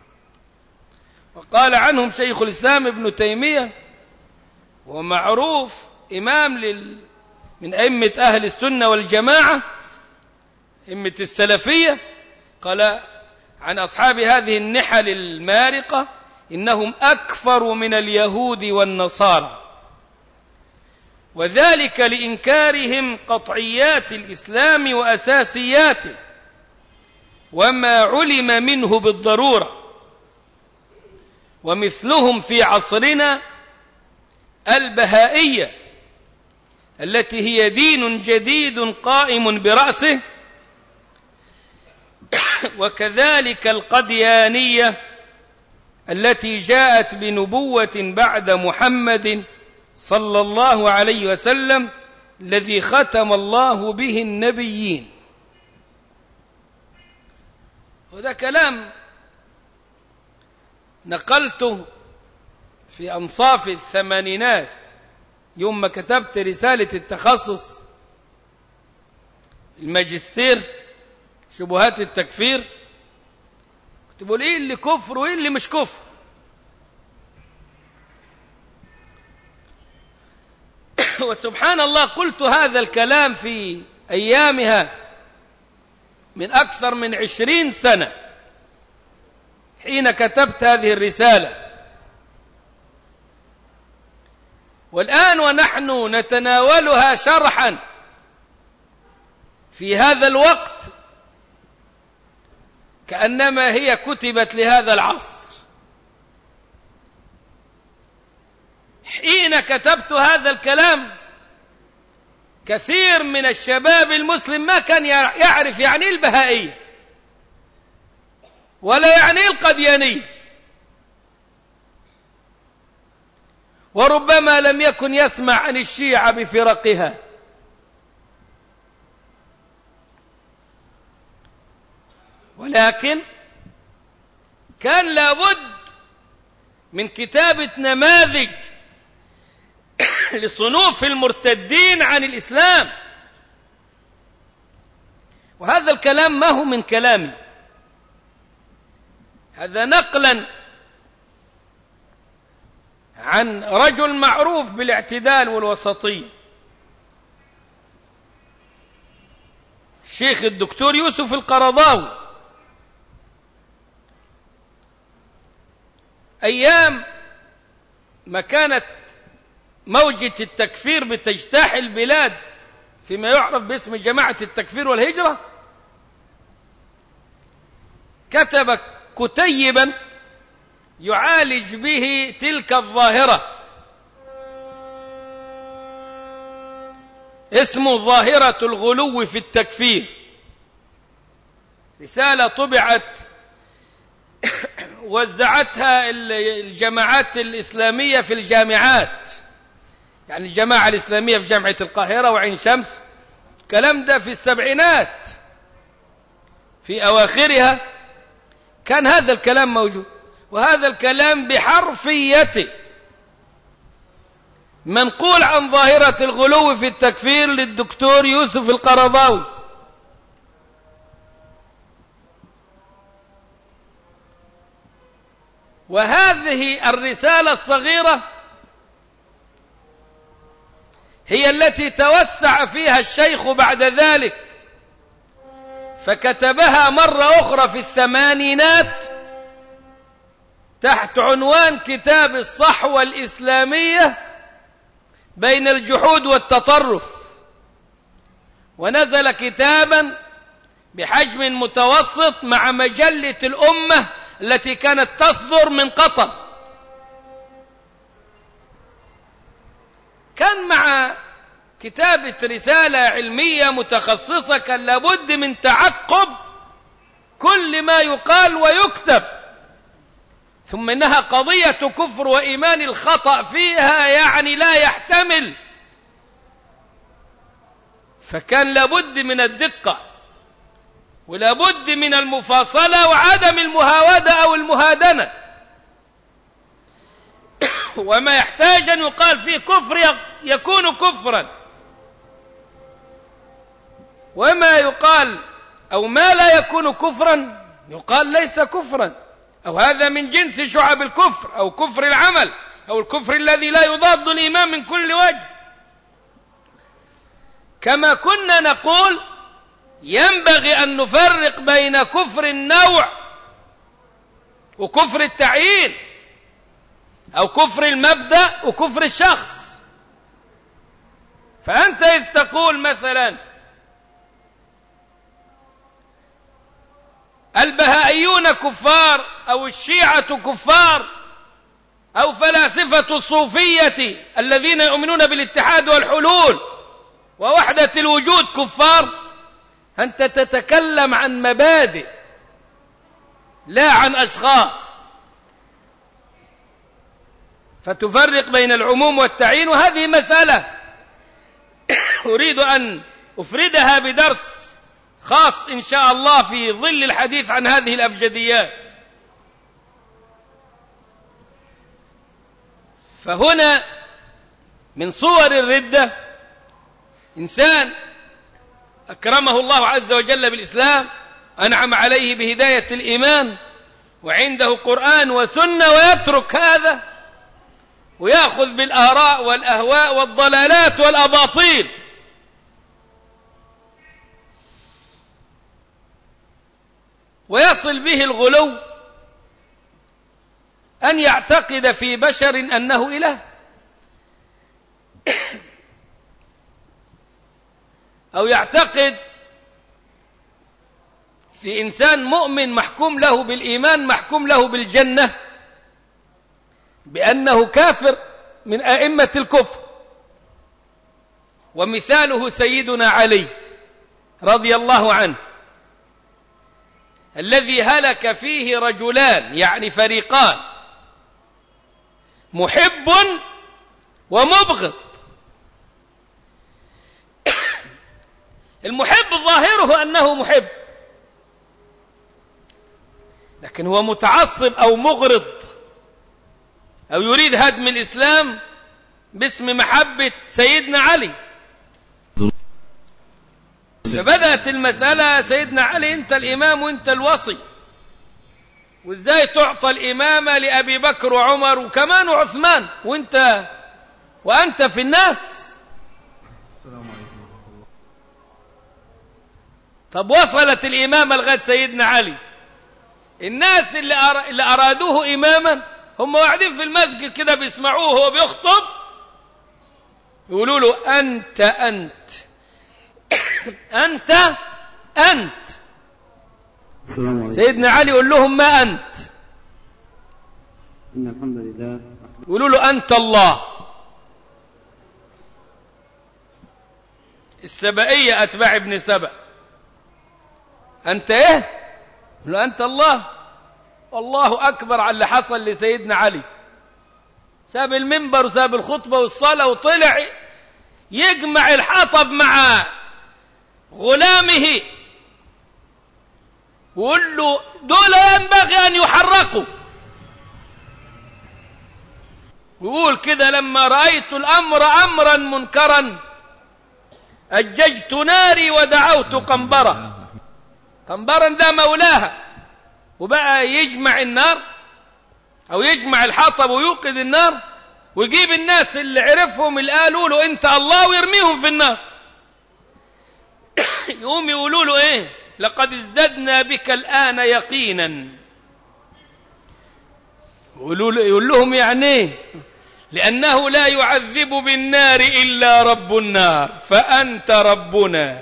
وقال عنهم شيخ الإسلام ابن تيمية، ومعروف إمام لل من أئمة أهل السنة والجماعة، أئمة السلفية، قال عن أصحاب هذه النحل المارقة إنهم أكفر من اليهود والنصارى، وذلك لإنكارهم قطعيات الإسلام وأساسياته وما علم منه بالضرورة. ومثلهم في عصرنا البهائية التي هي دين جديد قائم برأسه، وكذلك القديانية التي جاءت بنبوة بعد محمد صلى الله عليه وسلم الذي ختم الله به النبيين. وهذا كلام نقلته في أنصاف الثمانينات يوم ما كتبت رسالة التخصص الماجستير شبهات التكفير. كنت بقول ايه اللي كفر وايه اللي مش كفر. وسبحان الله قلت هذا الكلام في أيامها من أكثر من عشرين سنة حين كتبت هذه الرسالة، والآن ونحن نتناولها شرحا في هذا الوقت كأنما هي كتبت لهذا العصر. حين كتبت هذا الكلام كثير من الشباب المسلم ما كان يعرف يعني البهائية ولا يعني القديانية، وربما لم يكن يسمع عن الشيعة بفرقها. ولكن كان لابد من كتابة نماذج لصنوف المرتدين عن الإسلام. وهذا الكلام ما هو من كلامي، هذا نقلا عن رجل معروف بالاعتدال والوسطية، الشيخ الدكتور يوسف القرضاوي. أيام ما كانت موجة التكفير بتجتاح البلاد فيما يعرف باسم جماعة التكفير والهجرة، كتب كتيبا يعالج به تلك الظاهرة، اسمه ظاهرة الغلو في التكفير، رسالة طبعت وزعتها الجماعات الإسلامية في الجامعات، يعني الجماعة الإسلامية في جامعة القاهرة وعين شمس، الكلام ده في السبعينات في أواخرها كان هذا الكلام موجود، وهذا الكلام بحرفيته منقول عن ظاهرة الغلو في التكفير للدكتور يوسف القرضاوي. وهذه الرسالة الصغيرة هي التي توسع فيها الشيخ بعد ذلك، فكتبها مرة أخرى في الثمانينات تحت عنوان كتاب الصحوة الإسلامية بين الجحود والتطرف، ونزل كتابا بحجم متوسط مع مجلة الأمة التي كانت تصدر من قطر. كان مع كتابة رسالة علمية متخصصة كان لابد من تعقب كل ما يقال ويكتب، ثم إنها قضية كفر وإيمان، الخطأ فيها يعني لا يحتمل، فكان لابد من الدقة ولابد من المفاصلة وعدم المهاودة أو المهادنة. وما يحتاج أن يقال فيه كفر يكون كفرا، وما يقال أو ما لا يكون كفرا يقال ليس كفرا، أو هذا من جنس شعب الكفر، أو كفر العمل، أو الكفر الذي لا يضاد الإيمان من كل وجه. كما كنا نقول ينبغي أن نفرق بين كفر النوع وكفر التعيين، أو كفر المبدأ وكفر الشخص. فأنت إذ تقول مثلا البهائيون كفار، أو الشيعة كفار، أو فلاسفة الصوفية الذين يؤمنون بالاتحاد والحلول ووحدة الوجود كفار، أنت تتكلم عن مبادئ لا عن أشخاص، فتفرق بين العموم والتعيين. وهذه مسألة أريد أن أفردها بدرس خاص إن شاء الله في ظل الحديث عن هذه الأبجديات. فهنا من صور الردة إنسان أكرمه الله عز وجل بالإسلام، أنعم عليه بهداية الإيمان وعنده قرآن وسنة، ويترك هذا ويأخذ بالآراء والأهواء والضلالات والأباطيل. ويصل به الغلو أن يعتقد في بشر أنه إله، أو يعتقد في إنسان مؤمن محكوم له بالإيمان، محكوم له بالجنة، بأنه كافر من أئمة الكفر. ومثاله سيدنا علي رضي الله عنه، الذي هلك فيه رجلان، يعني فريقان، محب ومبغض. المحب ظاهره أنه محب، لكن هو متعصب أو مغرض، أو يريد هدم الإسلام باسم محبة سيدنا علي. فبدأت المسألة سيدنا علي أنت الإمام وأنت الوصي، وإزاي تعطى الإمامة لأبي بكر وعمر وكمان وعثمان وأنت وأنت في الناس؟ طب وصلت الإمامة لغاية سيدنا علي، الناس اللي, أر... اللي أرادوه إماما هم قاعدين في المسجد كده بيسمعوه وهو بيخطب، يقولوا له أنت أنت أنت أنت. سيدنا علي يقول لهم ما أنت، إن الحمد لله يقولوا له أنت الله. السبائية أتباع ابن سبأ. أنت إيه؟ لا أنت الله. الله أكبر على اللي حصل لسيدنا علي. ساب المنبر وساب الخطبة والصلاة وطلع يجمع الحطب مع غلامه وقل له دول ينبغي أن يحرقوا. ويقول كده لما رأيت الأمر أمرا منكرا أججت ناري ودعوت قنبرة. قنبرا ده مولاها، وبقى يجمع النار أو يجمع الحطب ويوقد النار ويجيب الناس اللي عرفهم اللي قالوا له أنت الله ويرميهم في النار. يقوم يقولوا له إيه؟ لقد ازددنا بك الآن يقينا. يقول لهم يعني إيه؟ لأنه لا يعذب بالنار إلا رب النار فأنت ربنا.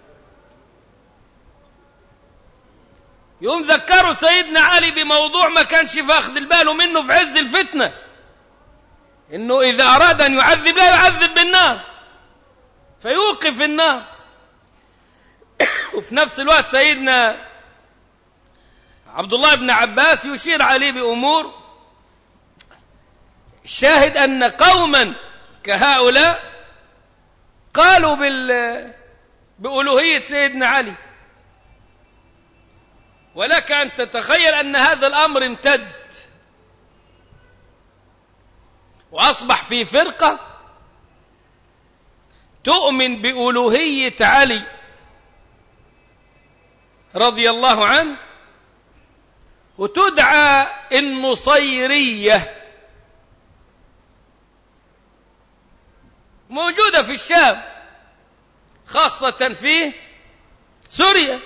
يوم ذكروا سيدنا علي بموضوع ما كانش فاخد البال منه في عز الفتنة، إنه إذا أراد أن يعذب لا يعذب بالنار فيوقف النار. وفي نفس الوقت سيدنا عبد الله بن عباس يشير عليه بأمور. الشاهد أن قوما كهؤلاء قالوا بال... بألوهية سيدنا علي، ولك أن تتخيل أن هذا الأمر امتد وأصبح في فرقة تؤمن بألوهية علي رضي الله عنه وتدعى النصيرية، موجودة في الشام خاصة في سوريا،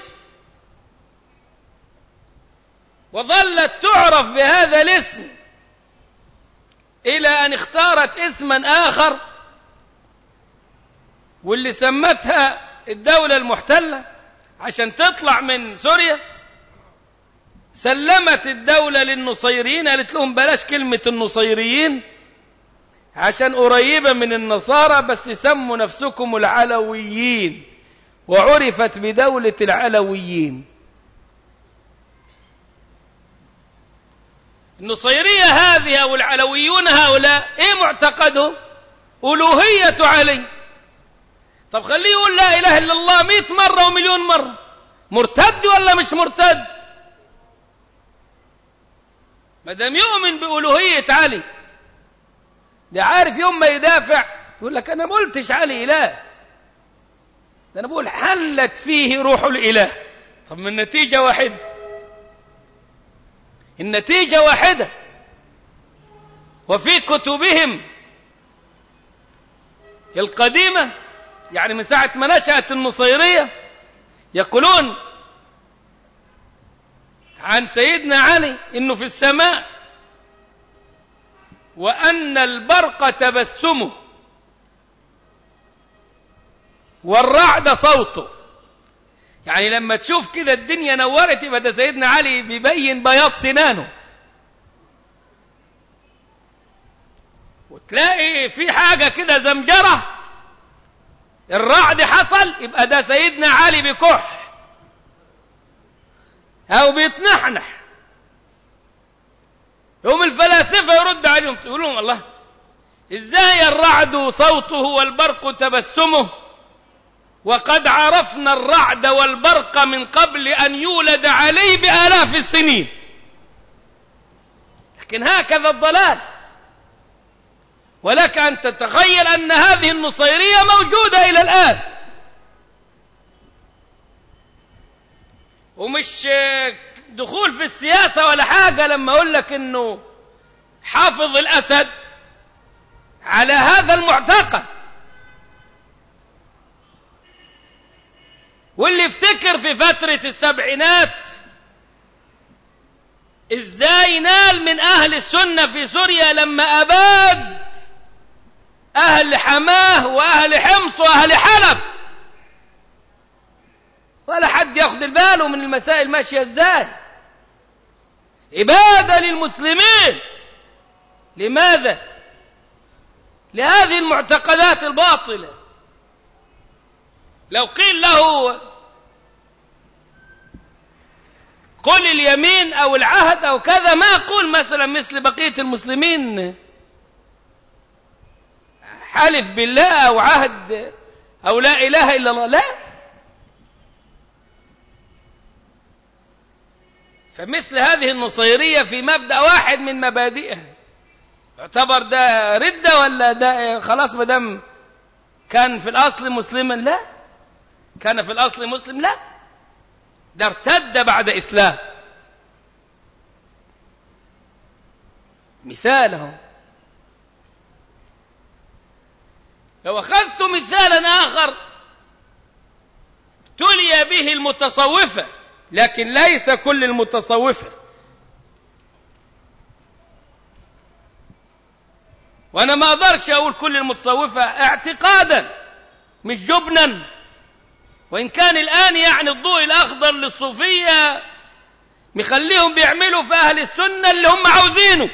وظلت تعرف بهذا الاسم إلى أن اختارت اسما آخر واللي سمتها الدولة المحتلة عشان تطلع من سوريا. سلمت الدولة للنصيريين، قالت لهم بلاش كلمة النصيريين عشان قريبة من النصارى، بس سموا نفسكم العلويين، وعرفت بدولة العلويين. النصيرية هذه أو العلويون هؤلاء إيه معتقدهم؟ ألوهية علي. طب خليه يقول لا إله إلا الله مئة مرة ومليون مرة، مرتد ولا مش مرتد؟ ما دام يؤمن بألوهية علي ده عارف يوم ما يدافع يقول لك أنا ما قلتش علي إله، ده أنا بقول حلت فيه روح الإله. طب من النتيجة واحدة، النتيجة واحدة. وفي كتبهم القديمة يعني من ساعة ما نشأت النصيرية يقولون عن سيدنا علي إنه في السماء، وأن البرق تبسمه والرعد صوته. يعني لما تشوف كده الدنيا نورت يبقى ده سيدنا علي بيبين بياض سنانه، وتلاقي في حاجة كده زمجرة الرعد حصل يبقى ده سيدنا علي بكح أو بيتنحنح. يوم الفلاسفة يرد عليهم يقول لهم الله إزاي الرعد صوته والبرق تبسمه وقد عرفنا الرعد والبرق من قبل أن يولد عليه بآلاف السنين. لكن هكذا الضلال. ولك أن تتخيل أن هذه النصيرية موجودة إلى الآن، ومش دخول في السياسة ولا حاجة لما أقول لك أنه حافظ الأسد على هذا المعتقد. واللي يفتكر في فترة السبعينات إزاي نال من أهل السنة في سوريا لما أباد أهل حماه وأهل حمص وأهل حلب، ولا حد ياخد الباله من المسائل ماشية إزاي. إبادة للمسلمين. لماذا؟ لهذه المعتقدات الباطلة. لو قيل له قل اليمين أو العهد أو كذا، ما أقول مثلا مثل بقية المسلمين حلف بالله أو عهد أو لا إله إلا الله، لا. فمثل هذه النصيرية في مبدأ واحد من مبادئها يعتبر ده ردة ولا ده خلاص مدام كان في الأصل مسلما؟ لا، كان في الأصل مسلم، لا، ده ارتد بعد إسلام. مثاله لو أخذت مثالا آخر ابتلي به المتصوفة، لكن ليس كل المتصوفة، وأنا ما أقدرش أقول كل المتصوفة اعتقادا مش جبنا، وإن كان الآن يعني الضوء الأخضر للصوفية مخليهم بيعملوا في أهل السنة اللي هم عاوزينه،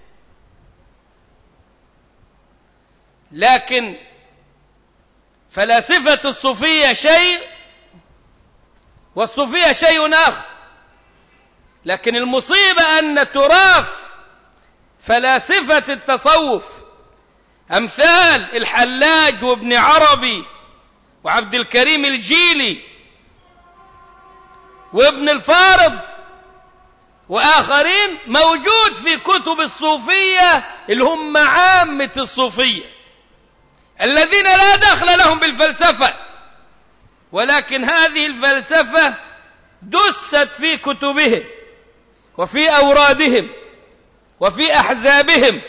لكن فلاسفة الصوفية شيء والصوفية شيء آخر. لكن المصيبة أن تراث فلاسفة التصوف أمثال الحلاج وابن عربي وعبد الكريم الجيلي وابن الفارض وآخرين موجود في كتب الصوفية اللي هم عامة الصوفية الذين لا دخل لهم بالفلسفة، ولكن هذه الفلسفة دست في كتبهم وفي أورادهم وفي أحزابهم،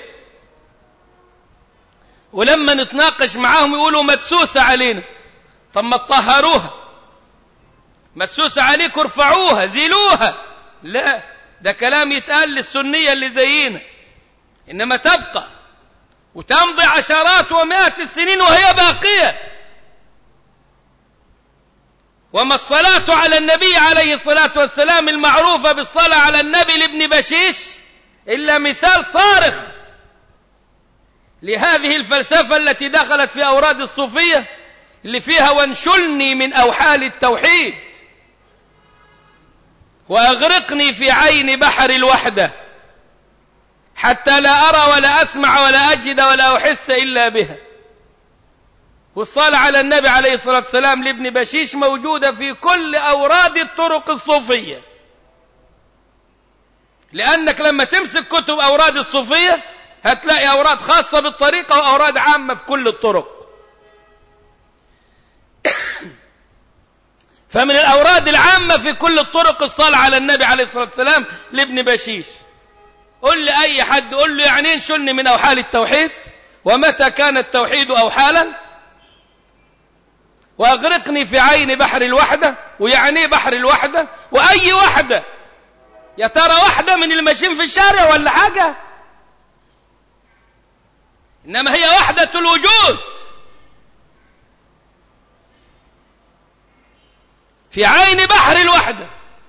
ولما نتناقش معاهم يقولوا مدسوسة علينا. طب ما تطهروها، مدسوسة عليكم ارفعوها زيلوها، لا، ده كلام يتقال للسنية اللي زينا، إنما تبقى وتمضي عشرات ومئات السنين وهي باقية. وما الصلاة على النبي عليه الصلاة والسلام المعروفة بالصلاة على النبي لابن بشيش إلا مثال صارخ لهذه الفلسفة التي دخلت في أوراد الصوفية اللي فيها وانشلني من أوحال التوحيد وأغرقني في عين بحر الوحدة حتى لا أرى ولا أسمع ولا أجد ولا أحس إلا بها. والصلاة على النبي عليه الصلاة والسلام لابن بشيش موجودة في كل أوراد الطرق الصوفية، لأنك لما تمسك كتب أوراد الصوفية هتلاقي أوراد خاصة بالطريقة وأوراد عامة في كل الطرق. فمن الأوراد العامة في كل الطرق الصلاة على النبي عليه الصلاة والسلام لابن بشيش. قل لي أي حد قل له يعني انشلني من أوحال التوحيد، ومتى كان التوحيد أوحالا، وأغرقني في عين بحر الوحدة، ويعني بحر الوحدة وأي وحدة؟ يا ترى وحدة من الماشيين في الشارع ولا حاجة؟ إنما هي وحدة الوجود في عين بحر الوحدة.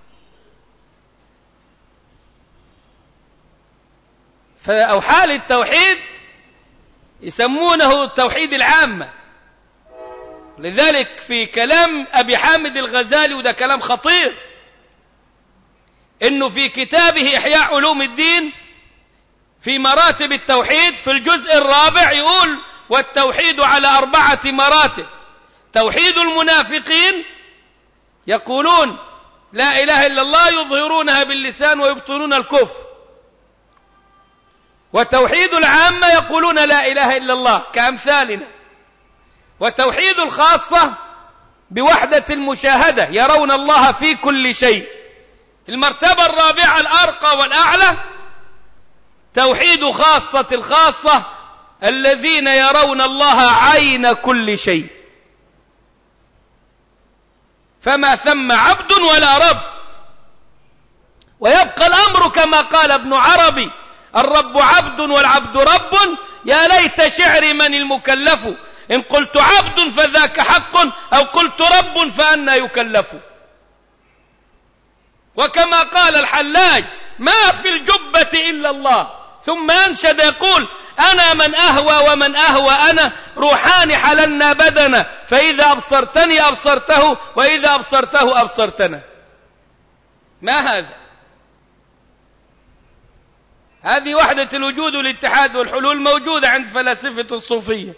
فأوحال التوحيد يسمونه التوحيد العامة. لذلك في كلام أبي حامد الغزالي، وده كلام خطير، إنه في كتابه إحياء علوم الدين في مراتب التوحيد في الجزء الرابع يقول: والتوحيد على أربعة مراتب. توحيد المنافقين يقولون لا إله إلا الله يظهرونها باللسان ويبطنون الكفر. وتوحيد العامة يقولون لا إله إلا الله كأمثالنا. وتوحيد الخاصة بوحدة المشاهدة يرون الله في كل شيء. المرتبة الرابعة الأرقى والأعلى توحيد خاصة الخاصة الذين يرون الله عين كل شيء، فما ثم عبد ولا رب. ويبقى الأمر كما قال ابن عربي: الرب عبد والعبد رب، يا ليت شعري من المكلف، إن قلت عبد فذاك حق، أو قلت رب فأنا يكلف. وكما قال الحلاج: ما في الجبة إلا الله، ثم أنشد يقول أنا من أهوى ومن أهوى أنا روحان حللنا بدنا فإذا أبصرتني أبصرته وإذا أبصرته أبصرتنا. ما هذا؟ هذه وحدة الوجود والاتحاد والحلول موجودة عند فلاسفة الصوفية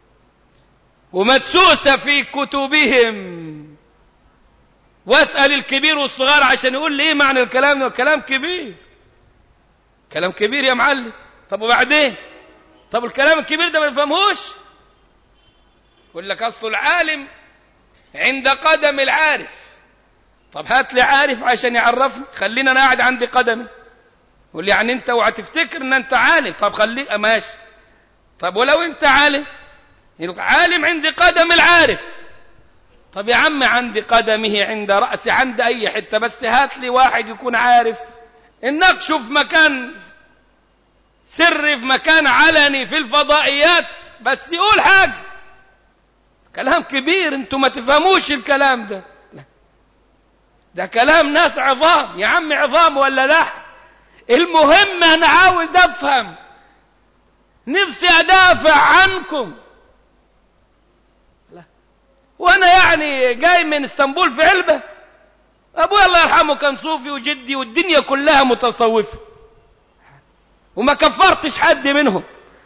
ومدسوسة في كتبهم. واسأل الكبير والصغار عشان يقول لي إيه معنى الكلام ده. كلام كبير، كلام كبير يا معلم. طب وبعدين؟ طب الكلام الكبير ده ما يفهموش؟ يقول لك أصل العالم عند قدم العارف. طب هات لي عارف عشان يعرفني، خلينا أنا قاعد عندي قدمي. يقول لي يعني أنت اوعى تفتكر إن أنت عالم. طب خليك ماشي. طب ولو أنت عالم، عالم عند قدم العارف. طب يا عم عند قدمه، عند رأسه، عند أي حتة، بس هات لي واحد يكون عارف. النقش في مكان سري، في مكان علني، في الفضائيات، بس يقول حاجة. كلام كبير، انتوا ما تفهموش الكلام ده. لا. ده كلام ناس عظام يا عم، عظام ولا لا؟ المهم أنا عاوز أفهم، نفسي أدافع عنكم. لا. وأنا يعني جاي من اسطنبول في علبة. أبوي الله يرحمه كان صوفي وجدي والدنيا كلها متصوفة وما كفرتش حد منهم.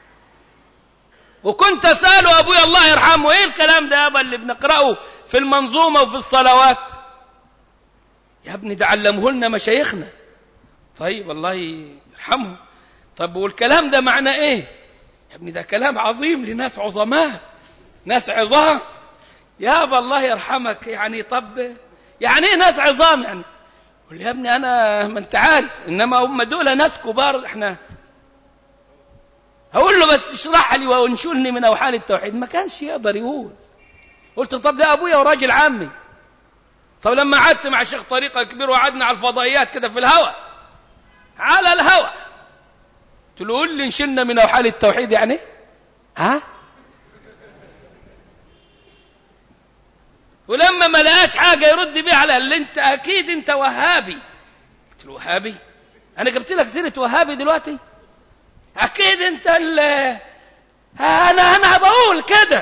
وكنت أسأله أبوي الله يرحمه إيه الكلام ده يابا اللي بنقرأه في المنظومة وفي الصلوات؟ يا ابني ده علمه لنا مشايخنا. طيب الله يرحمه. طب والكلام ده معنى إيه؟ يا ابني ده كلام عظيم لناس عظماء، ناس عظام. يابا الله يرحمك يعني. طب يعني إيه ناس عظام يعني؟ يقول يا ابني أنا ما أنت عارف، إنما هم دول ناس كبار. إحنا هقول له بس اشرح لي وانشلني من أوحال التوحيد. ما كانش يقدر يقول. قلت طب ده أبويا وراجل عمي. طب لما قعدت مع شيخ طريقة كبير وقعدنا على الفضائيات كده في الهواء، على الهواء، قلت له قول لي انشلنا من أوحال التوحيد يعني ها؟ ولما ما لقاش حاجة يرد بيها على اللي انت أكيد انت وهابي. قلت له وهابي؟ أنا جبت لك سيرة وهابي دلوقتي؟ أكيد أنت اللي أنا أنا بقول كده.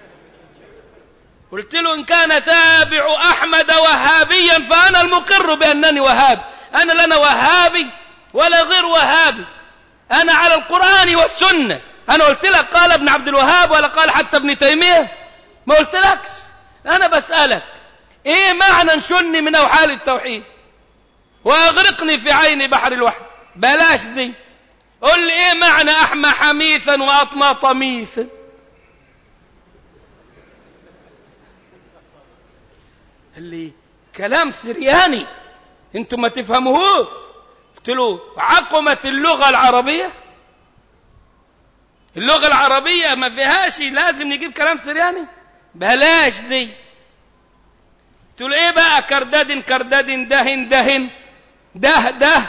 قلت له إن كان تابع أحمد وهابيا فأنا المقر بأنني وهابي. أنا لا أنا وهابي ولا غير وهابي، أنا على القرآن والسنة. أنا قلت لك قال ابن عبد الوهاب ولا قال حتى ابن تيمية؟ ما قلت لكش. أنا بسألك إيه معنى انشلني من أوحال التوحيد وأغرقني في عين بحر الوحي؟ بلاش دي. قل لي ايه معنى احمى حميثا واطمى طميثا؟ اللي كلام سرياني انتم ما تفهموهوش. قلت له عقمت اللغة العربية. اللغة العربية ما فيهاش لازم نجيب كلام سرياني. بلاش دي. قلت له ايه بقى كرداد كرداد دهن دهن ده ده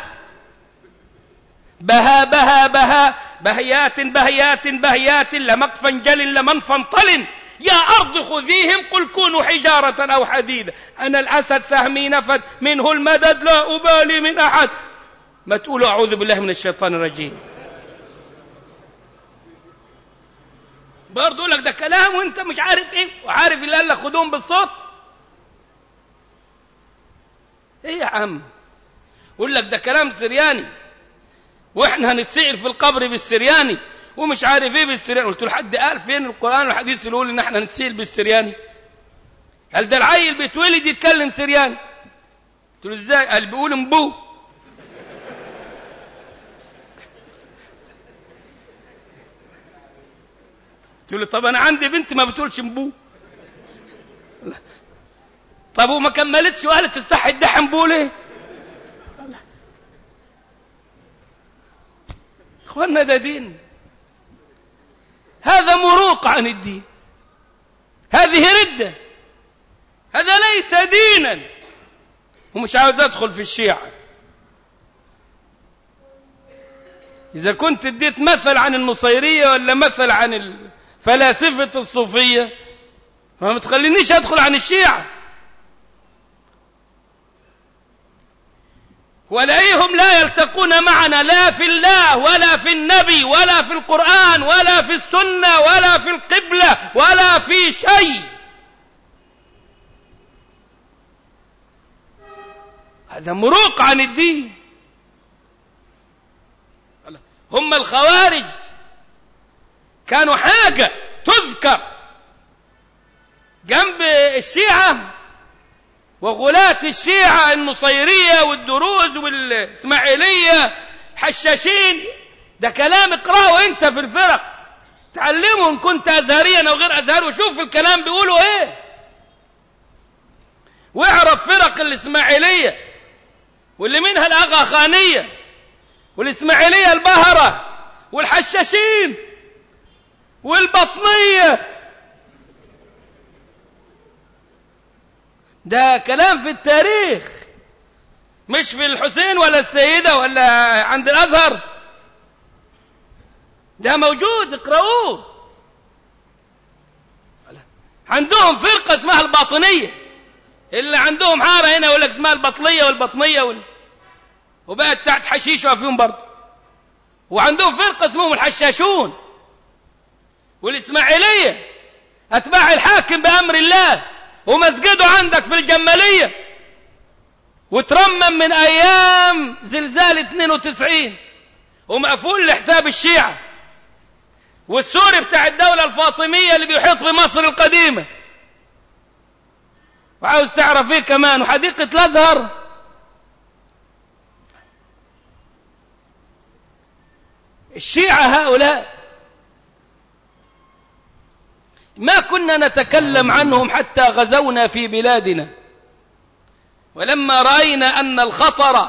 بها بها بها بهيات بهيات بهيات لمقفا جل لمنفا طل يا أرض خذيهم قل كونوا حجارة أو حديدا أنا الأسد سهمي نفد منه المدد لا أبالي من أحد. ما تقولوا أعوذ بالله من الشيطان الرجيم. برضو لك ده كلام وانت مش عارف ايه، وعارف اللي قال لك خدوهم بالصوت. ايه يا عم؟ يقول لك ده كلام سرياني واحنا هنتسئل في القبر بالسرياني ومش عارف ايه بالسرياني. قلت له حد قال فين القرآن والحديث اللي يقول ان احنا هنتسئل بالسرياني؟ قال ده العيل بيتولد يتكلم سرياني. قلت له ازاي؟ قال بيقول مبو. قلت له طب انا عندي بنت ما بتقولش مبو. طب وما كملتش وقالت تستحي الدحم بو ليه؟ اخوانا ده دين؟ هذا مروق عن الدين، هذه ردة، هذا ليس دينا. ومش عاوز ادخل في الشيعة. اذا كنت اديت مثل عن النصيرية ولا مثل عن الفلاسفة الصوفية فما تخلينيش ادخل عن الشيعة. ولئيهم لا يلتقون معنا لا في الله ولا في النبي ولا في القرآن ولا في السنة ولا في القبلة ولا في شيء. هذا مروق عن الدين. هم الخوارج كانوا حاجة تذكر جنب الشيعة وغلاة الشيعة النصيرية والدروز والإسماعيلية حشاشين. ده كلام اقرأه انت في الفرق، تعلمه ان كنت أزهريا أو غير أزهر وشوف الكلام بيقولوا ايه، واعرف فرق الإسماعيلية واللي منها الأغاخانية والإسماعيلية البهرة والحشاشين والبطنية. ده كلام في التاريخ، مش في الحسين ولا السيدة ولا عند الأزهر، ده موجود اقرأوه. عندهم فرقة اسمها الباطنية، اللي عندهم حارة هنا يقول لك اسمها البطلية والبطنية وال... وبقت تحت حشيش وفيهم برضه. وعندهم فرقة اسمهم الحشاشون والإسماعيلية أتباع الحاكم بأمر الله، ومسجده عندك في الجمالية وترمم من أيام زلزال اثنين وتسعين ومقفول لحساب الشيعة، والسوري بتاع الدولة الفاطمية اللي بيحيط بمصر القديمة. وعاوز تعرف ايه كمان؟ وحديقة الأزهر. الشيعة هؤلاء ما كنا نتكلم عنهم حتى غزونا في بلادنا، ولما رأينا أن الخطر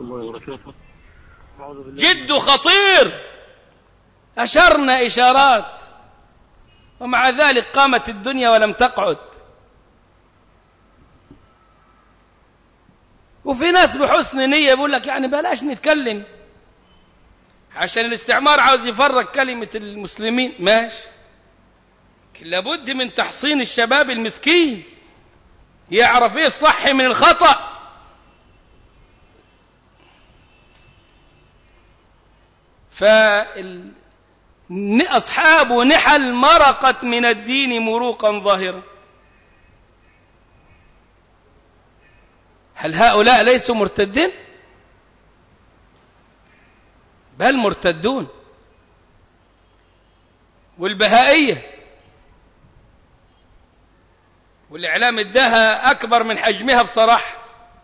جد خطير أشرنا إشارات، ومع ذلك قامت الدنيا ولم تقعد. وفي ناس بحسن نية بيقول لك يعني بلاش نتكلم عشان الاستعمار عاوز يفرق كلمة المسلمين. ماشي، لابد من تحصين الشباب المسكين يعرف ايه الصح من الخطأ. فأصحاب نحل مرقت من الدين مروقا ظاهرا. هل هؤلاء ليسوا مرتدين؟ بل مرتدون. والبهائية والإعلام اداها أكبر من حجمها بصراحة،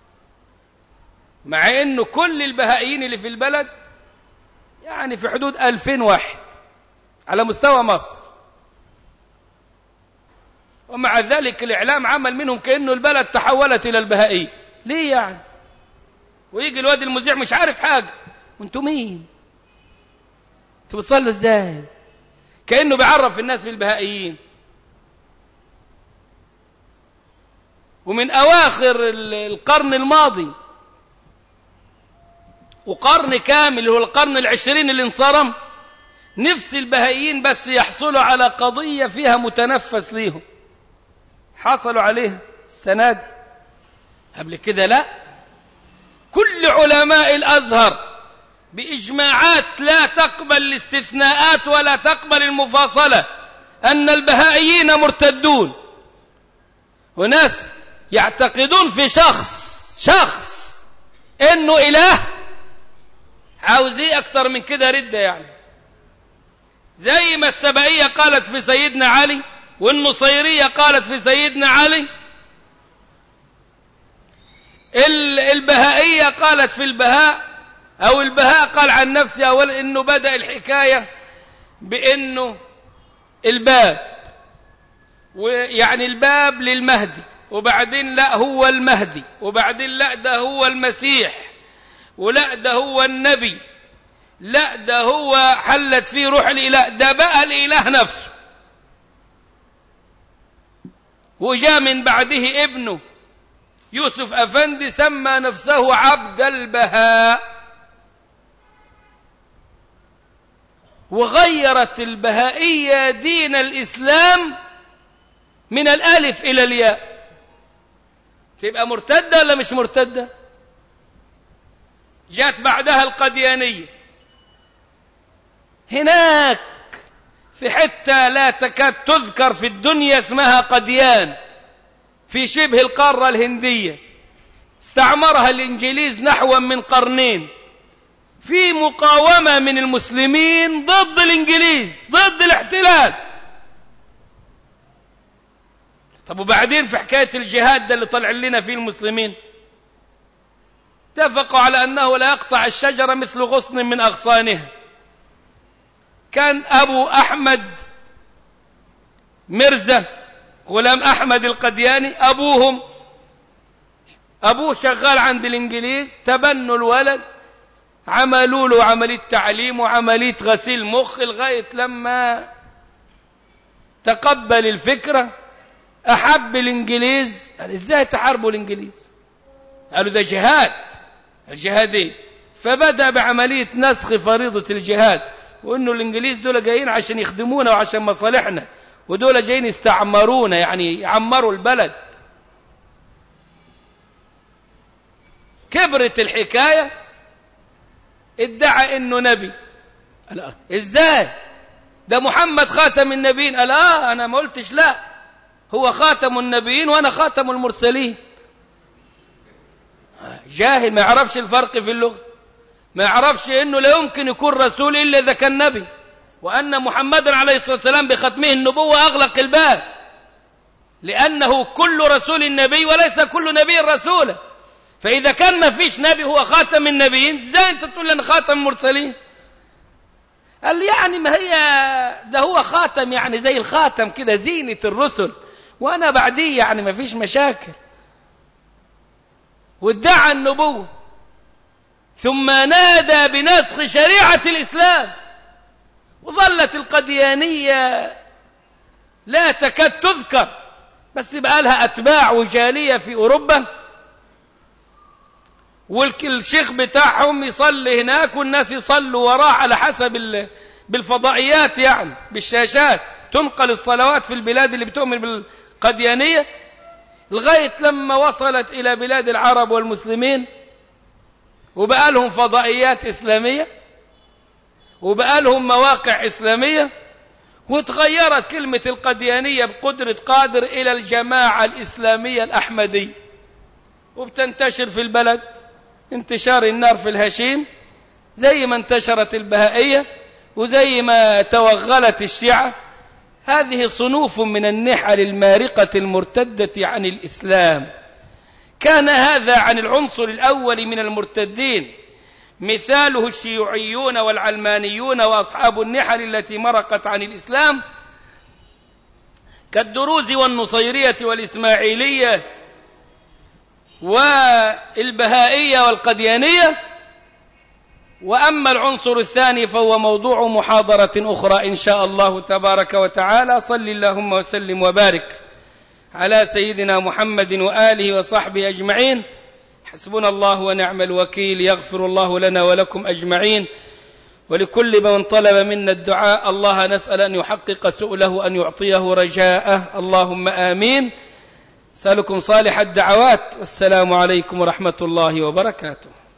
مع أنه كل البهائيين اللي في البلد يعني في حدود ألفين واحد على مستوى مصر، ومع ذلك الإعلام عمل منهم كأنه البلد تحولت إلى البهائي. ليه يعني؟ ويجي الواد المذيع مش عارف حاجة، وانتوا مين؟ انتوا بتصلوا ازاي؟ كأنه بيعرف الناس بالبهائيين. ومن أواخر القرن الماضي وقرن كامل هو القرن العشرين اللي انصرم، نفس البهائيين بس يحصلوا على قضية فيها متنفس ليهم، حصلوا عليها السنة دي. قبل كده لا. كل علماء الأزهر بإجماعات لا تقبل الاستثناءات ولا تقبل المفاصلة أن البهائيين مرتدون. وناس يعتقدون في شخص شخص إنه إله، عاوز ايه أكتر من كده ردة يعني. زي ما السبائية قالت في سيدنا علي والنصيرية قالت في سيدنا علي، البهائية قالت في البهاء، أو البهاء قال عن نفسه أولا إنه بدأ الحكاية بإنه الباب، ويعني الباب للمهدي، وبعدين لا هو المهدي، وبعدين لا ده هو المسيح، ولا ده هو النبي، لا ده هو حلت فيه روح الإله، ده بقى الإله نفسه. وجاء من بعده ابنه يوسف أفندي سمى نفسه عبد البهاء، وغيرت البهائية دين الإسلام من الألف إلى الياء. تبقى مرتدة ولا مش مرتدة؟ جاءت بعدها القديانية. هناك في حتة لا تكاد تذكر في الدنيا اسمها قديان، في شبه القارة الهندية، استعمرها الإنجليز نحو من قرنين، في مقاومة من المسلمين ضد الإنجليز، ضد الاحتلال. طب وبعدين في حكاية الجهاد ده اللي طلع لنا فيه المسلمين، اتفقوا على أنه لا يقطع الشجرة مثل غصن من أغصانها. كان أبو أحمد مرزا غلام أحمد القدياني، أبوهم أبوه شغال عند الإنجليز، تبنوا الولد، عملوا له عملية تعليم وعملية غسيل مخ لغاية لما تقبل الفكرة، أحب الإنجليز. قال إزاي تحاربوا الإنجليز؟ قالوا ده جهاد، الجهادين. فبدأ بعملية نسخ فريضة الجهاد، وإنه الإنجليز دول جايين عشان يخدمونا وعشان مصالحنا، ودول جايين يستعمرونا، يعني يعمروا البلد. كبرت الحكاية، ادعى إنه نبي. قال إزاي؟ ده محمد خاتم النبيين. قال آه أنا ما قلتش لا، هو خاتم النبيين وأنا خاتم المرسلين. جاهل ما يعرفش الفرق في اللغة، ما يعرفش إنه لا يمكن يكون رسول إلا إذا كان نبي، وأن محمدا عليه الصلاة والسلام بختمه النبوة أغلق الباب، لأنه كل رسول نبي وليس كل نبي رسولا. فإذا كان ما فيش نبي هو خاتم النبيين، ازاي أنت تقول لنا خاتم المرسلين؟ قال يعني ما هي ده هو خاتم، يعني زي الخاتم كده زينة الرسل، وأنا بعديه يعني ما فيش مشاكل. وادعى النبوة، ثم نادى بنسخ شريعة الإسلام. وظلت القديانية لا تكاد تذكر، بس بقى لها أتباع وجالية في أوروبا، والشيخ بتاعهم يصلي هناك والناس يصلوا وراه على حسب بالفضائيات، يعني بالشاشات تنقل الصلوات في البلاد اللي بتؤمن بالقديانية، لغاية لما وصلت إلى بلاد العرب والمسلمين، وبقى لهم فضائيات إسلامية، وبقى لهم مواقع إسلامية، وتغيرت كلمة القديانية بقدرة قادر إلى الجماعة الإسلامية الأحمدية، وبتنتشر في البلد انتشار النار في الهشيم، زي ما انتشرت البهائية وزي ما توغلت الشيعة. هذه صنوف من النحل المارقة المرتدة عن الإسلام. كان هذا عن العنصر الأول من المرتدين، مثاله الشيوعيون والعلمانيون وأصحاب النحل التي مرقت عن الإسلام كالدروز والنصيرية والإسماعيلية والبهائية والقديانية. وأما العنصر الثاني فهو موضوع محاضرة أخرى إن شاء الله تبارك وتعالى. صل اللهم وسلم وبارك على سيدنا محمد وآله وصحبه أجمعين. حسبنا الله ونعم الوكيل. يغفر الله لنا ولكم أجمعين، ولكل من طلب منا الدعاء الله نسأل أن يحقق سؤله، أن يعطيه رجاءه، اللهم آمين. أسألكم صالح الدعوات، والسلام عليكم ورحمة الله وبركاته.